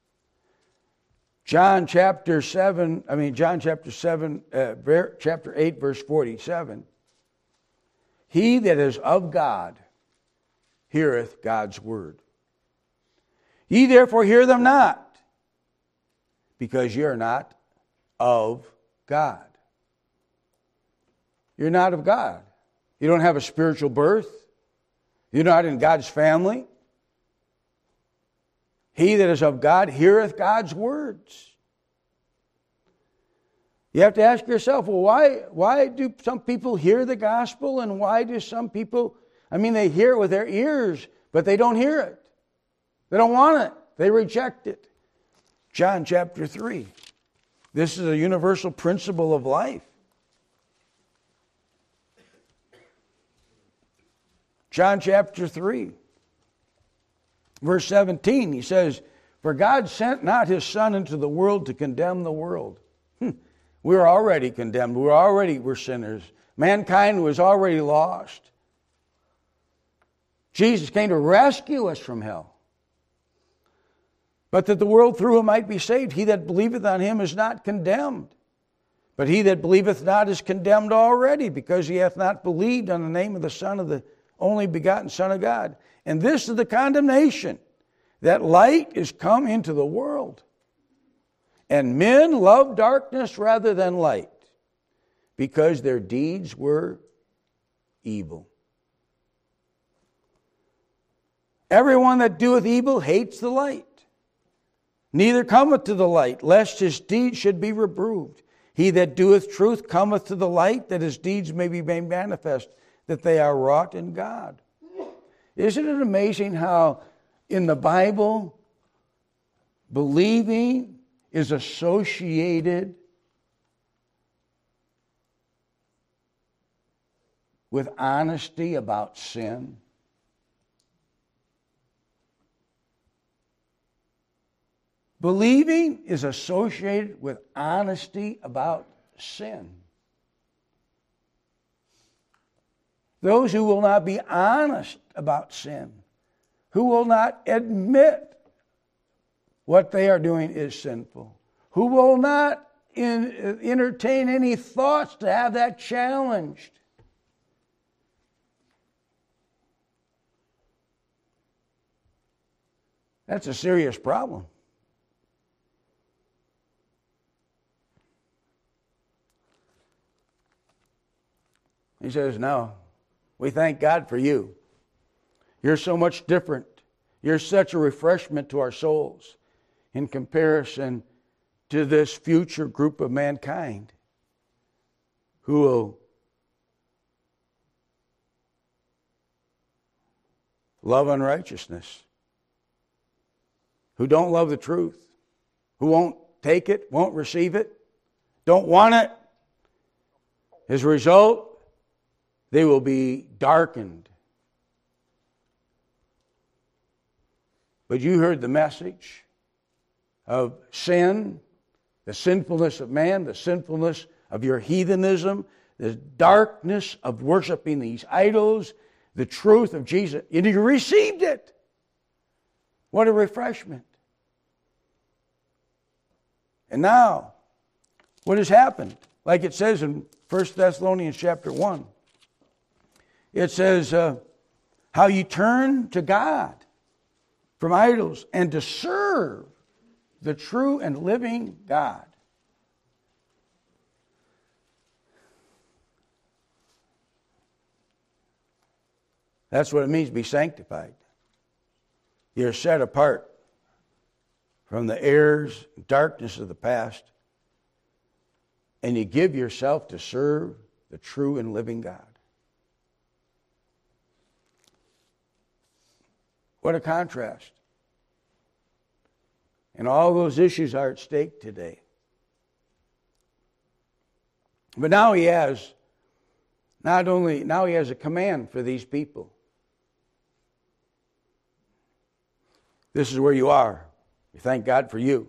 John chapter seven, I mean John chapter seven, uh, chapter eight, verse forty-seven. He that is of God heareth God's word. Ye therefore hear them not, because ye are not of God. You're not of God. You don't have a spiritual birth. You're not in God's family. He that is of God heareth God's words. You have to ask yourself, well, why, why do some people hear the gospel, and why do some people, I mean, they hear it with their ears, but they don't hear it. They don't want it. They reject it. John chapter three. This is a universal principle of life. John chapter three, verse seventeen, he says, for God sent not His Son into the world to condemn the world. Hmm. We were already condemned. We were already were sinners. Mankind was already lost. Jesus came to rescue us from hell. But that the world through Him might be saved. He that believeth on Him is not condemned. But he that believeth not is condemned already, because he hath not believed on the name of the Son of the only begotten Son of God. And this is the condemnation, that light is come into the world, and men love darkness rather than light, because their deeds were evil. Everyone that doeth evil hates the light, neither cometh to the light, lest his deeds should be reproved. He that doeth truth cometh to the light, that his deeds may be made manifest, that they are wrought in God. Isn't it amazing how in the Bible, believing is associated with honesty about sin? Believing is associated with honesty about sin. those who will not be honest about sin, who will not admit what they are doing is sinful, who will not in, entertain any thoughts to have that challenged. That's a serious problem. He says, no, we thank God for you. You're so much different. You're such a refreshment to our souls in comparison to this future group of mankind who will love unrighteousness, who don't love the truth, who won't take it, won't receive it, don't want it. As a result, they will be darkened. But you heard the message of sin, the sinfulness of man, the sinfulness of your heathenism, the darkness of worshiping these idols, the truth of Jesus. And you received it. What a refreshment. And now, what has happened? Like it says in First Thessalonians chapter one. It says uh, how you turn to God from idols and to serve the true and living God. That's what it means to be sanctified. You're set apart from the errors, darkness of the past, and you give yourself to serve the true and living God. What a contrast. And all those issues are at stake today. But now he has, not only, now he has a command for these people. This is where you are. We thank God for you.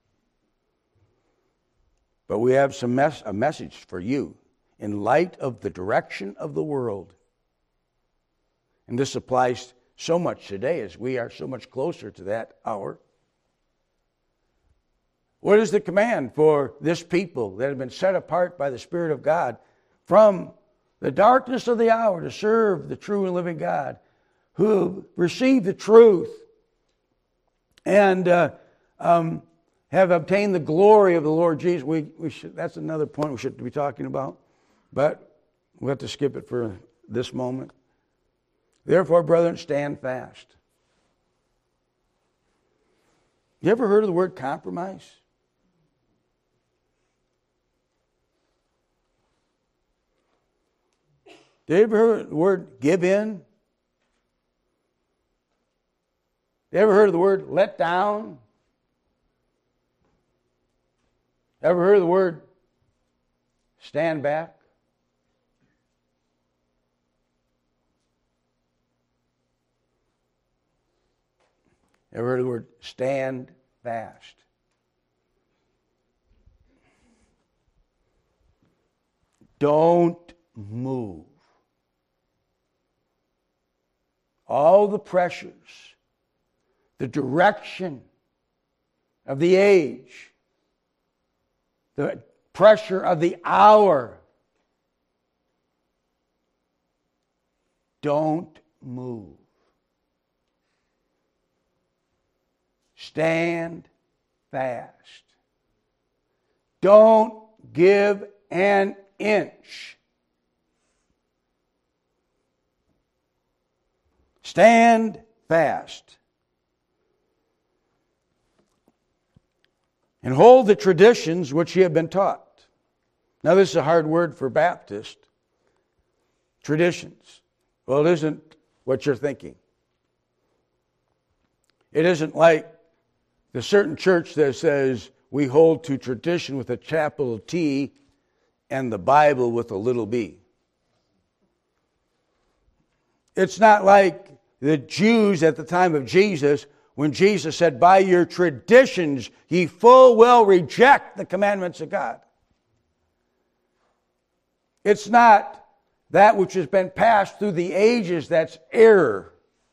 But we have some mes- a message for you in light of the direction of the world. And this applies so much today as we are so much closer to that hour. What is the command for this people that have been set apart by the Spirit of God from the darkness of the hour to serve the true and living God, who have received the truth and uh, um, have obtained the glory of the Lord Jesus? We, we should, that's another point we should be talking about, but we'll have to skip it for this moment. Therefore, brethren, stand fast. You ever heard of the word compromise? Did you ever heard the word give in? You ever heard of the word let down? Ever heard of the word stand back? Ever heard of the word stand fast? Don't move. All the pressures, the direction of the age, the pressure of the hour. Don't move. Stand fast. Don't give an inch. Stand fast. And hold the traditions which ye have been taught. Now, this is a hard word for Baptist. Traditions. Well, it isn't what you're thinking. It isn't like the certain church that says we hold to tradition with a capital T and the Bible with a little b. It's not like the Jews at the time of Jesus, when Jesus said, by your traditions ye full well reject the commandments of God. It's not that which has been passed through the ages, that's error.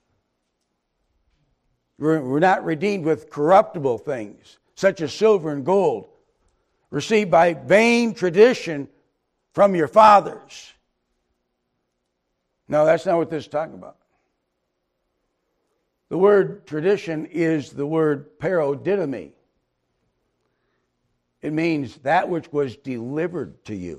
We're, we're not redeemed with corruptible things, such as silver and gold, received by vain tradition from your fathers. No, that's not what this is talking about. The word tradition is the word parodidomi. It means that which was delivered to you.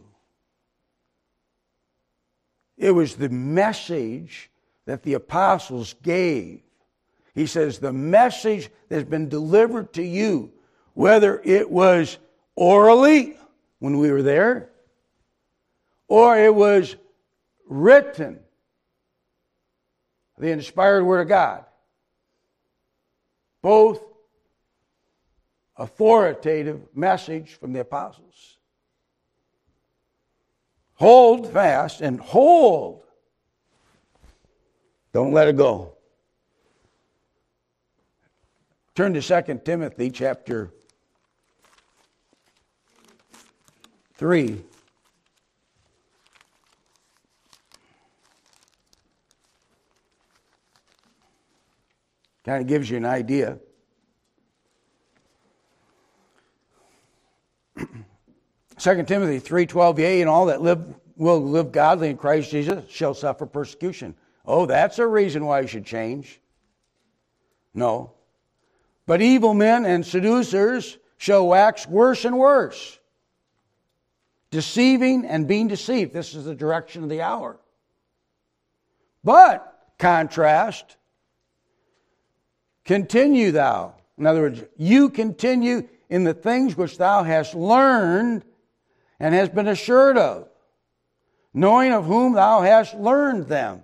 It was the message that the apostles gave. He says the message that's been delivered to you, whether it was orally when we were there, or it was written, the inspired Word of God. Both authoritative message from the apostles. Hold fast and hold. Don't let it go. Turn to Second Timothy chapter three. Kind of gives you an idea. Second Timothy three twelve, yea, and all that live will live godly in Christ Jesus shall suffer persecution. Oh, that's a reason why you should change. No. But evil men and seducers shall wax worse and worse, deceiving and being deceived. This is the direction of the hour. But, contrast, continue thou. In other words, you continue in the things which thou hast learned and hast been assured of, knowing of whom thou hast learned them.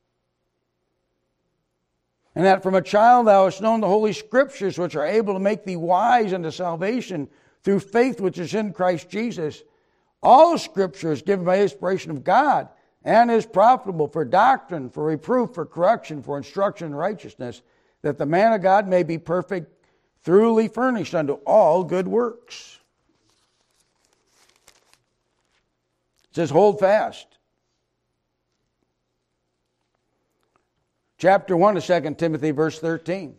And that from a child thou hast known the Holy Scriptures, which are able to make thee wise unto salvation through faith which is in Christ Jesus. All Scripture is given by inspiration of God, and is profitable for doctrine, for reproof, for correction, for instruction in righteousness, that the man of God may be perfect, thoroughly furnished unto all good works. It says, hold fast. Chapter one of Second Timothy, verse thirteen.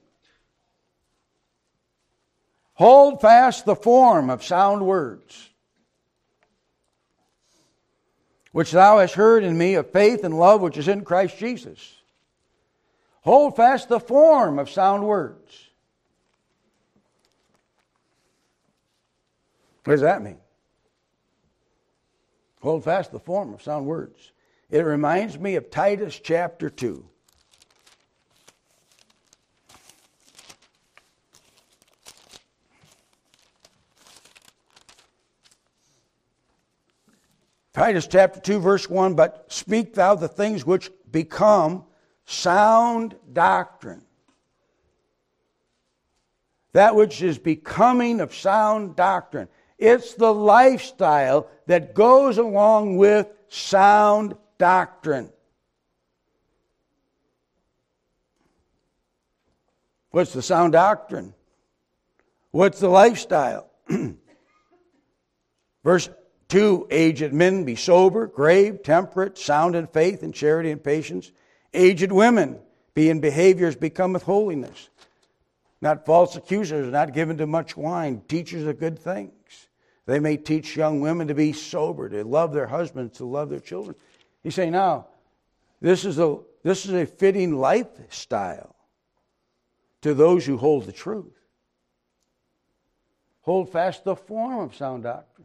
Hold fast the form of sound words, which thou hast heard in me of faith and love which is in Christ Jesus. Hold fast the form of sound words. What does that mean? Hold fast the form of sound words. It reminds me of Titus chapter two. Titus chapter two, verse one, but speak thou the things which become sound doctrine. That which is becoming of sound doctrine. It's the lifestyle that goes along with sound doctrine. What's the sound doctrine? What's the lifestyle? Verse two, aged men, be sober, grave, temperate, sound in faith and charity and patience. Aged women, be in behaviors becometh holiness. Not false accusers, not given to much wine, teachers of good things. They may teach young women to be sober, to love their husbands, to love their children. He's saying, now, this is a this is a fitting lifestyle to those who hold the truth. Hold fast the form of sound doctrine.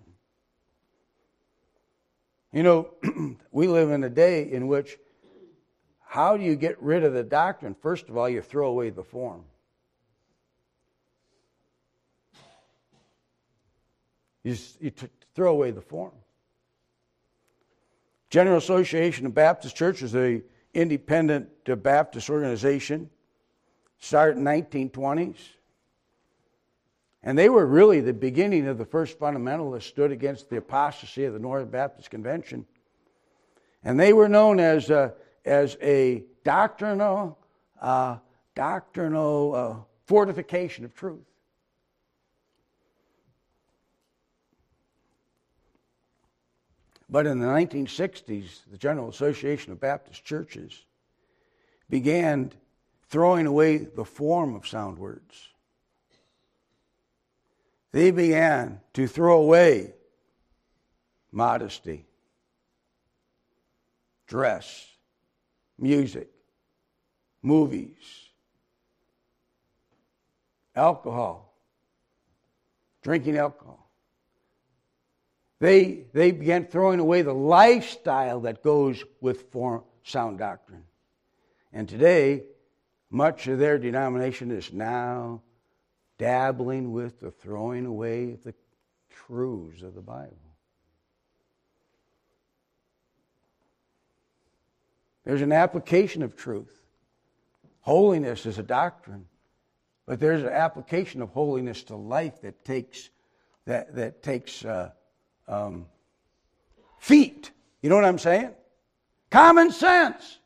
You know, we live in a day in which, how do you get rid of the doctrine? First of all, you throw away the form. You, you t- throw away the form. General Association of Baptist Churches, an independent Baptist organization, started in the nineteen twenties. And they were really the beginning of the first fundamentalists, stood against the apostasy of the Northern Baptist Convention. And they were known as a, as a doctrinal, uh, doctrinal uh, fortification of truth. But in the nineteen sixties, the General Association of Baptist Churches began throwing away the form of sound words. They began to throw away modesty, dress, music, movies, alcohol, drinking alcohol. They, they began throwing away the lifestyle that goes with form, sound doctrine. And today, much of their denomination is now dabbling with the throwing away of the truths of the Bible. There's an application of truth. Holiness is a doctrine, but there's an application of holiness to life that takes that that takes uh, um, feet. You know what I'm saying? Common sense.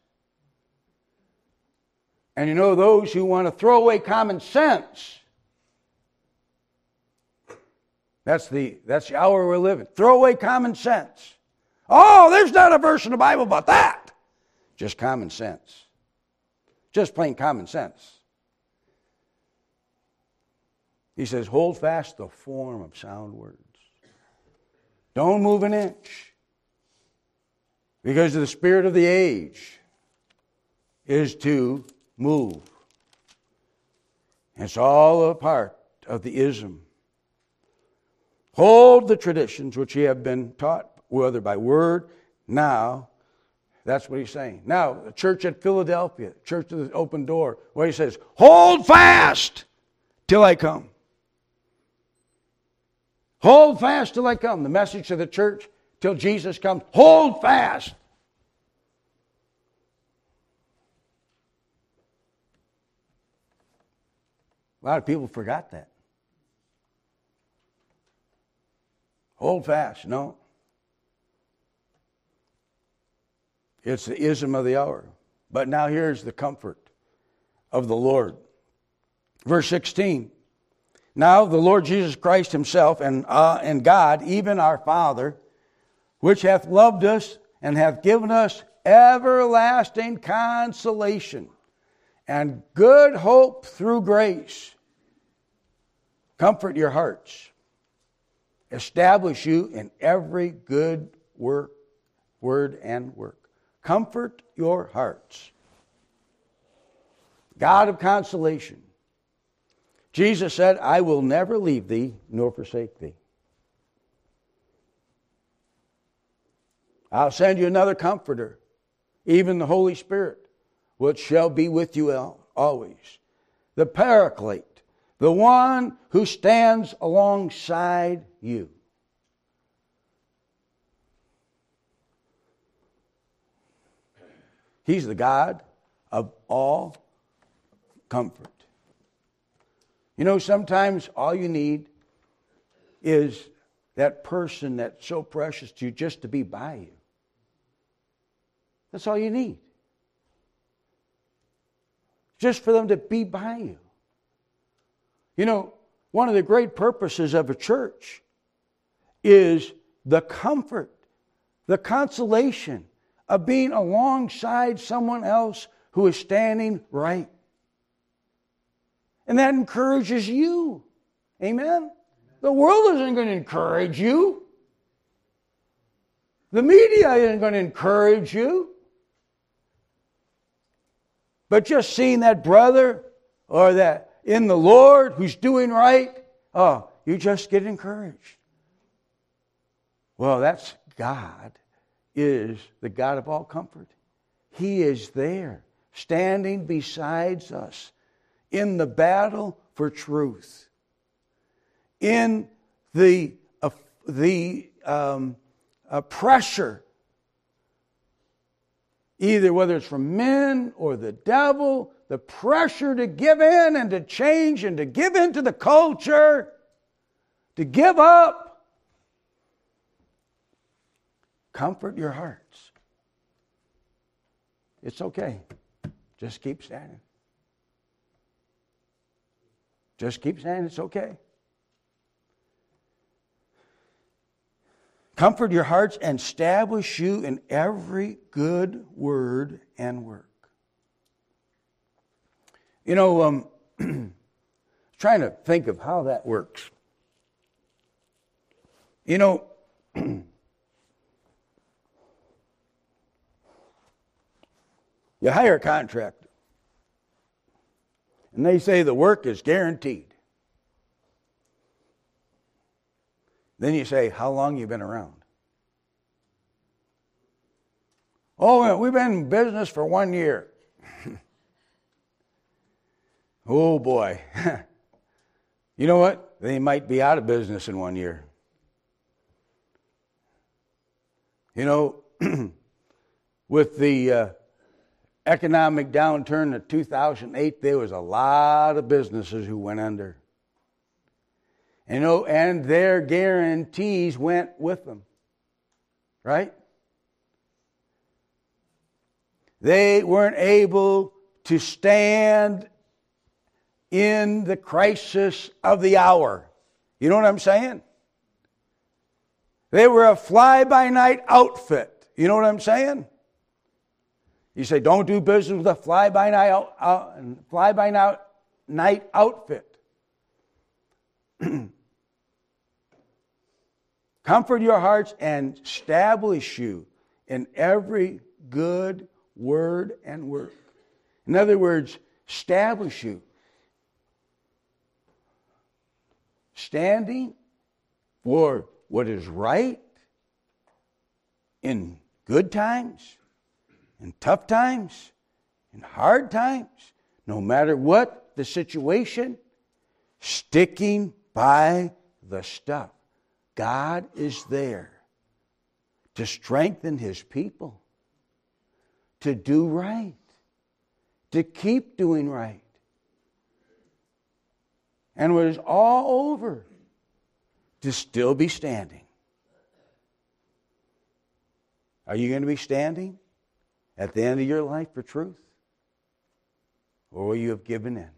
And you know, those who want to throw away common sense, that's the that's the hour we're living. Throw away common sense. Oh, there's not a verse in the Bible about that. Just common sense. Just plain common sense. He says, hold fast the form of sound words. Don't move an inch. Because the spirit of the age is to move. It's all a part of the ism. Hold the traditions which ye have been taught, whether by word, now. That's what he's saying. Now, the church at Philadelphia, church of the open door, where he says, hold fast till I come. Hold fast till I come. The message to the church till Jesus comes. Hold fast. A lot of people forgot that. Hold fast. No. It's the ism of the hour. But now here's the comfort of the Lord. Verse sixteen. Now the Lord Jesus Christ himself and, uh, and God, even our Father, which hath loved us and hath given us everlasting consolation and good hope through grace, comfort your hearts, establish you in every good work, word and work. Comfort your hearts. God of consolation. Jesus said, I will never leave thee nor forsake thee. I'll send you another comforter, even the Holy Spirit, which shall be with you always. The Paraclete, the one who stands alongside you. He's the God of all comfort. You know, sometimes all you need is that person that's so precious to you just to be by you. That's all you need. Just for them to be by you. You know, one of the great purposes of a church is the comfort, the consolation of being alongside someone else who is standing right. And that encourages you. Amen? The world isn't going to encourage you. The media isn't going to encourage you. But just seeing that brother or that in the Lord who's doing right, oh, you just get encouraged. Well, that's God is the God of all comfort. He is there, standing beside us in the battle for truth, in the uh, the um, uh, pressure, either whether it's from men or the devil, the pressure to give in and to change and to give in to the culture, to give up. Comfort your hearts. It's okay. Just keep standing. Just keep standing. It's okay. comfort your hearts and establish you in every good word and work. You know, um, trying to think of how that works. You know, you hire a contractor, and they say the work is guaranteed. Then you say, how long you been around? Oh, we've been in business for one year. Oh, boy. You know what? They might be out of business in one year. You know, with the uh, economic downturn of two thousand eight, there was a lot of businesses who went under. You know, and their guarantees went with them. Right? They weren't able to stand in the crisis of the hour. You know what I'm saying? They were a fly-by-night outfit. You know what I'm saying? You say, don't do business with a fly-by-night out, uh, fly-by-night outfit. Comfort your hearts and establish you in every good word and work. In other words, establish you. Standing for what is right in good times, in tough times, in hard times, no matter what the situation, sticking by the stuff. God is there to strengthen His people, to do right, to keep doing right. And when it's all over, to still be standing. Are you going to be standing at the end of your life for truth? Or will you have given in?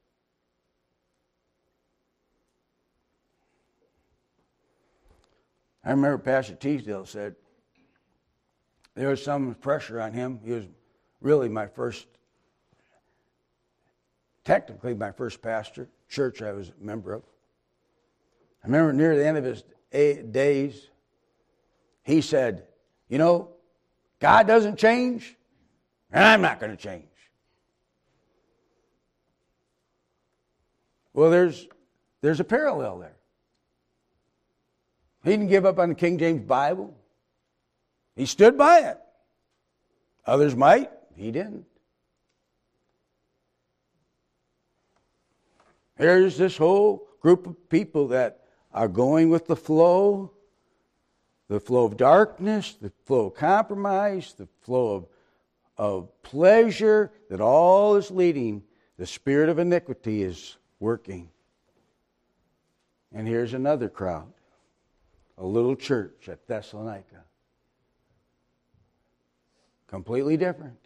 I remember Pastor Teasdale said there was some pressure on him. He was really my first, technically my first pastor, church I was a member of. I remember near the end of his days, he said, you know, God doesn't change, and I'm not going to change. Well, there's there's a parallel there. He didn't give up on the King James Bible. He stood by it. Others might. He didn't. Here's this whole group of people that are going with the flow, the flow of darkness, the flow of compromise, the flow of, of pleasure, that all is leading. The spirit of iniquity is working. And here's another crowd, a little church at Thessalonica. Completely different.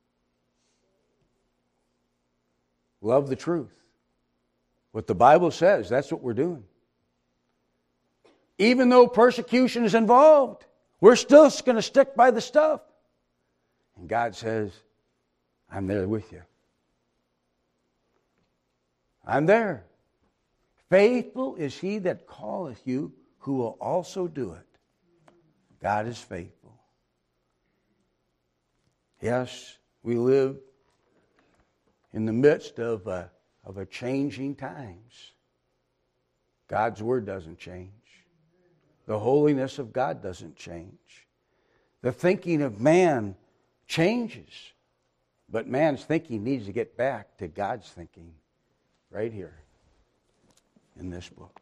Love the truth. What the Bible says, that's what we're doing. Even though persecution is involved, we're still going to stick by the stuff. And God says, I'm there with you. I'm there. Faithful is He that calleth you, who will also do it. God is faithful. Yes, we live in the midst of a, of a changing times. God's Word doesn't change. The holiness of God doesn't change. The thinking of man changes. But man's thinking needs to get back to God's thinking right here in this book.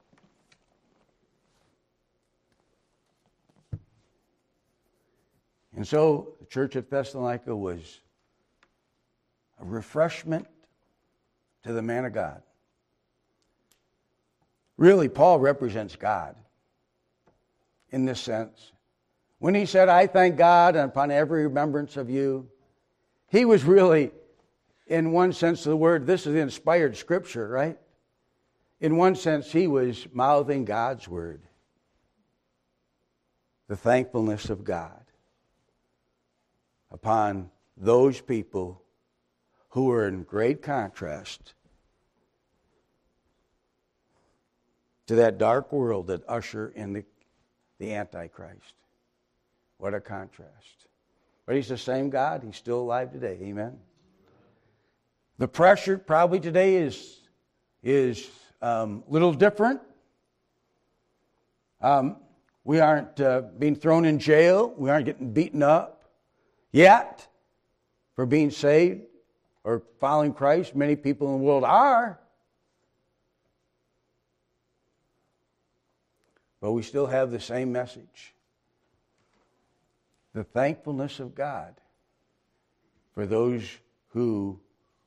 And so the church of Thessalonica was a refreshment to the man of God. Really, Paul represents God in this sense. When he said, I thank God upon every remembrance of you, he was really, in one sense of the word, this is inspired scripture, right? In one sense, he was mouthing God's word. the thankfulness of God upon those people who are in great contrast to that dark world that usher in the, the Antichrist. What a contrast. But He's the same God. He's still alive today. Amen. The pressure probably today is is um, a little different. Um, we aren't uh, being thrown in jail. We aren't getting beaten up yet for being saved or following Christ. Many people in the world are. But we still have the same message. The thankfulness of God for those who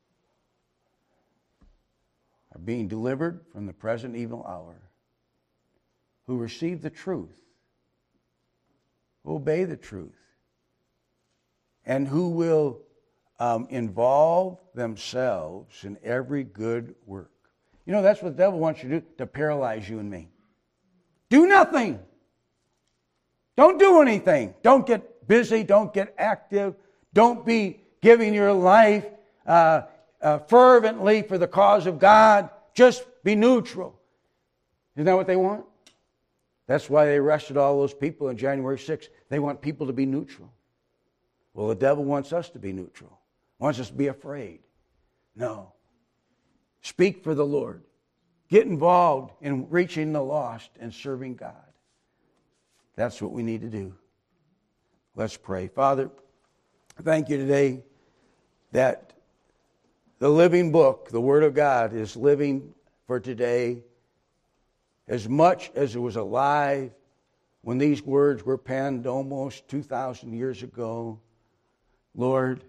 are being delivered from the present evil hour, who receive the truth, who obey the truth, and who will um, involve themselves in every good work. You know, that's what the devil wants you to do, to paralyze you and me. Do nothing. Don't do anything. Don't get busy. Don't get active. Don't be giving your life uh, uh, fervently for the cause of God. Just be neutral. Isn't that what they want? That's why they arrested all those people on January sixth. They want people to be neutral. Well, the devil wants us to be neutral. Wants us to be afraid. No. Speak for the Lord. Get involved in reaching the lost and serving God. That's what we need to do. Let's pray. Father, thank you today that the living book, the Word of God, is living for today as much as it was alive when these words were penned almost two thousand years ago. Lord,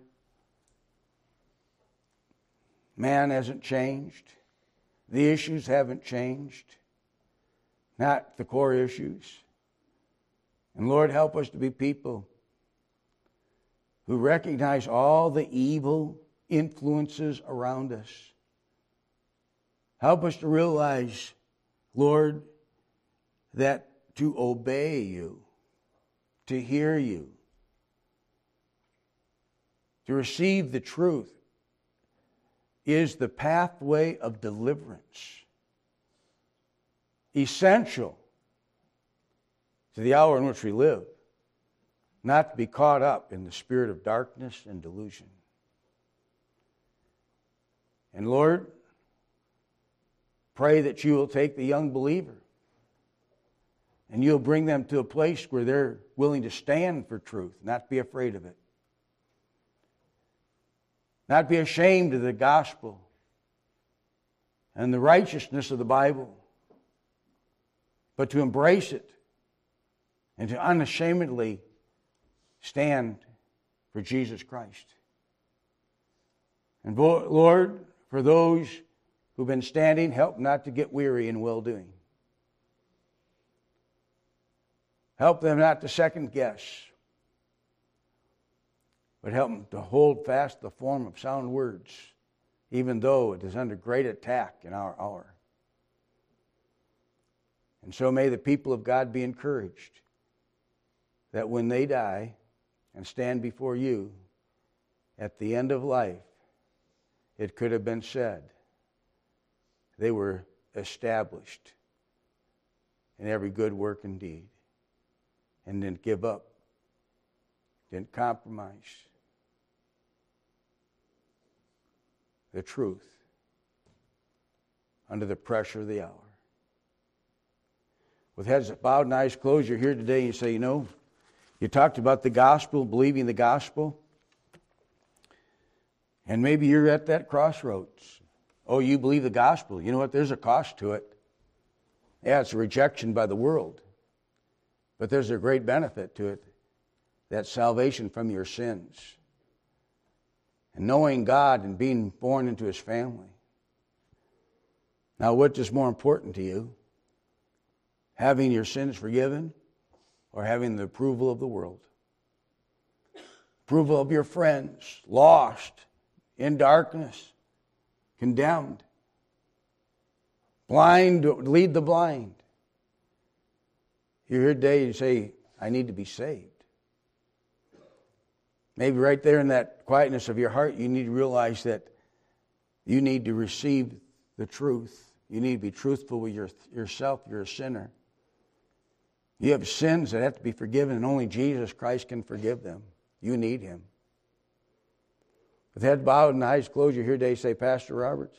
man hasn't changed. The issues haven't changed. Not the core issues. And Lord, help us to be people who recognize all the evil influences around us. Help us to realize, Lord, that to obey you, to hear you, to receive the truth is the pathway of deliverance. Essential to the hour in which we live. Not to be caught up in the spirit of darkness and delusion. And Lord, pray that you will take the young believer and you'll bring them to a place where they're willing to stand for truth, not be afraid of it. Not be ashamed of the gospel and the righteousness of the Bible, but to embrace it and to unashamedly stand for Jesus Christ. And Lord, for those who've been standing, help not to get weary in well-doing. Help them not to second guess, but help them to hold fast the form of sound words, even though it is under great attack in our hour. And so may the people of God be encouraged that when they die and stand before you at the end of life, it could have been said they were established in every good work and deed, and didn't give up, didn't compromise the truth under the pressure of the hour. With heads bowed and eyes closed, you're here today and you say, you know, you talked about the gospel, believing the gospel, and maybe you're at that crossroads. Oh, you believe the gospel. You know what? There's a cost to it. Yeah, it's a rejection by the world. But there's a great benefit to it. That's salvation from your sins. And knowing God and being born into His family. Now, what is more important to you? Having your sins forgiven or having the approval of the world? Approval of your friends, lost, in darkness, condemned. Blind, lead the blind. You're here today and say, I need to be saved. Maybe right there in that quietness of your heart, you need to realize that you need to receive the truth. You need to be truthful with your, yourself. You're a sinner. You have sins that have to be forgiven, and only Jesus Christ can forgive them. You need Him. With head bowed and eyes closed, you're here today, say, Pastor Roberts,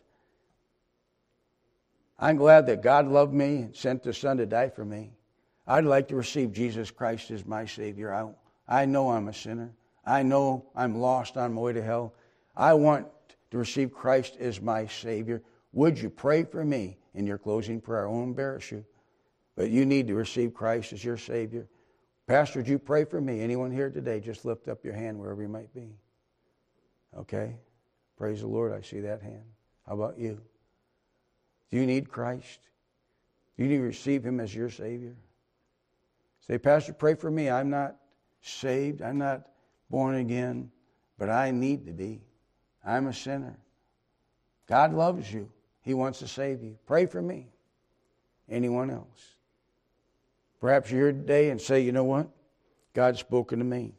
I'm glad that God loved me and sent His Son to die for me. I'd like to receive Jesus Christ as my Savior. I, I know I'm a sinner. I know I'm lost on my way to hell. I want to receive Christ as my Savior. Would you pray for me in your closing prayer? I won't embarrass you, but you need to receive Christ as your Savior. Pastor, would you pray for me? Anyone here today, just lift up your hand wherever you might be. Okay? Praise the Lord, I see that hand. How about you? Do you need Christ? Do you need to receive Him as your Savior? Say, Pastor, pray for me. I'm not saved. I'm not born again, but I need to be. I'm a sinner. God loves you. He wants to save you. Pray for me. Anyone else? Perhaps you're here today and say, you know what? God's spoken to me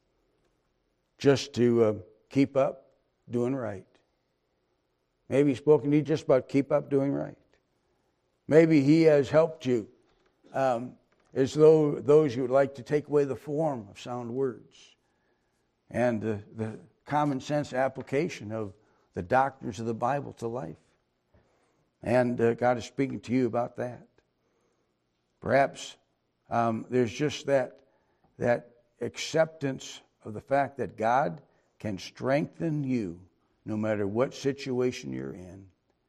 just to uh, keep up doing right. Maybe He's spoken to you just about keep up doing right. Maybe He has helped you um, as though those who would like to take away the form of sound words and the, the common sense application of the doctrines of the Bible to life. And uh, God is speaking to you about that. Perhaps um, there's just that, that acceptance of the fact that God can strengthen you no matter what situation you're in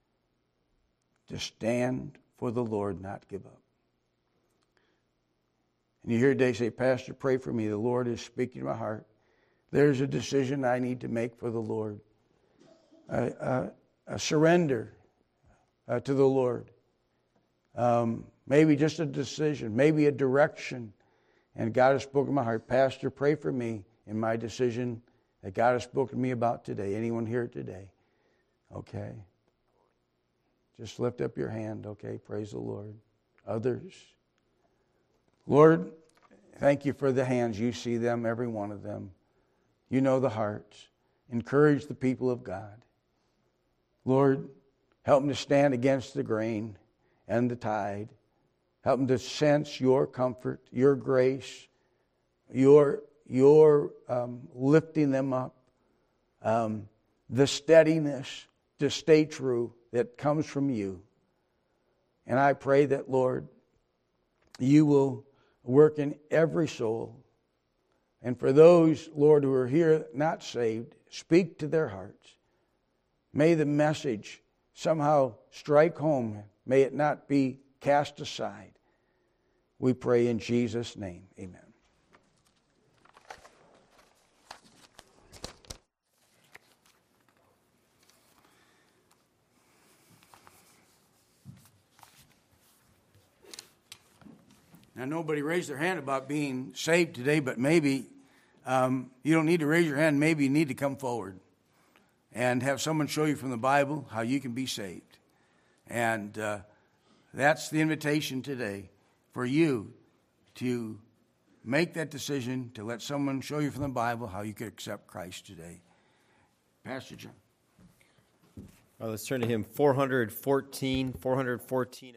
to stand for the Lord, not give up. And you hear today say, Pastor, pray for me. The Lord is speaking to my heart. There's a decision I need to make for the Lord. A, a, a surrender uh, to the Lord. Um, maybe just a decision, maybe a direction. And God has spoken to my heart. Pastor, pray for me in my decision that God has spoken to me about today. Anyone here today? Okay. Just lift up your hand, okay? Praise the Lord. Others? Lord, thank you for the hands. You see them, every one of them. You know the hearts. Encourage the people of God. Lord, help them to stand against the grain and the tide. Help them to sense your comfort, your grace, your, your um, lifting them up, um, the steadiness to stay true that comes from you. And I pray that, Lord, you will work in every soul. And for those, Lord, who are here not saved, speak to their hearts. May the message somehow strike home. May it not be cast aside. We pray in Jesus' name. Amen. Now, nobody raised their hand about being saved today, but maybe um, you don't need to raise your hand. Maybe you need to come forward and have someone show you from the Bible how you can be saved. And uh, that's the invitation today for you to make that decision, to let someone show you from the Bible how you could accept Christ today. Pastor John. Well, let's turn to hymn four fourteen. four fourteen.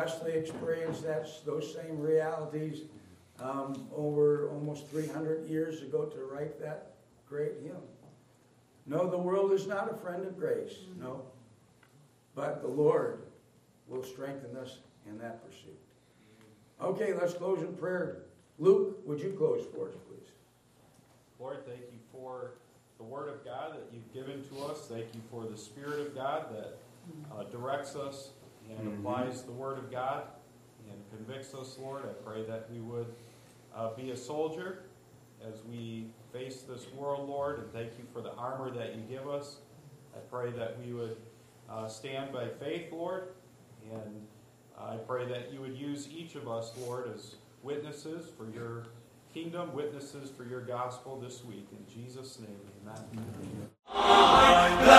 Wesley experienced that, those same realities um, over almost three hundred years ago to write that great hymn. No, the world is not a friend of grace, no. But the Lord will strengthen us in that pursuit. Okay, let's close in prayer. Luke, would you close for us, please? Lord, thank you for the Word of God that you've given to us. Thank you for the Spirit of God that uh, directs us and mm-hmm. applies the Word of God and convicts us, Lord. I pray that we would uh, be a soldier as we face this world, Lord, and thank you for the armor that you give us. I pray that we would uh, stand by faith, Lord, and I pray that you would use each of us, Lord, as witnesses for your kingdom, witnesses for your gospel this week. In Jesus' name, amen.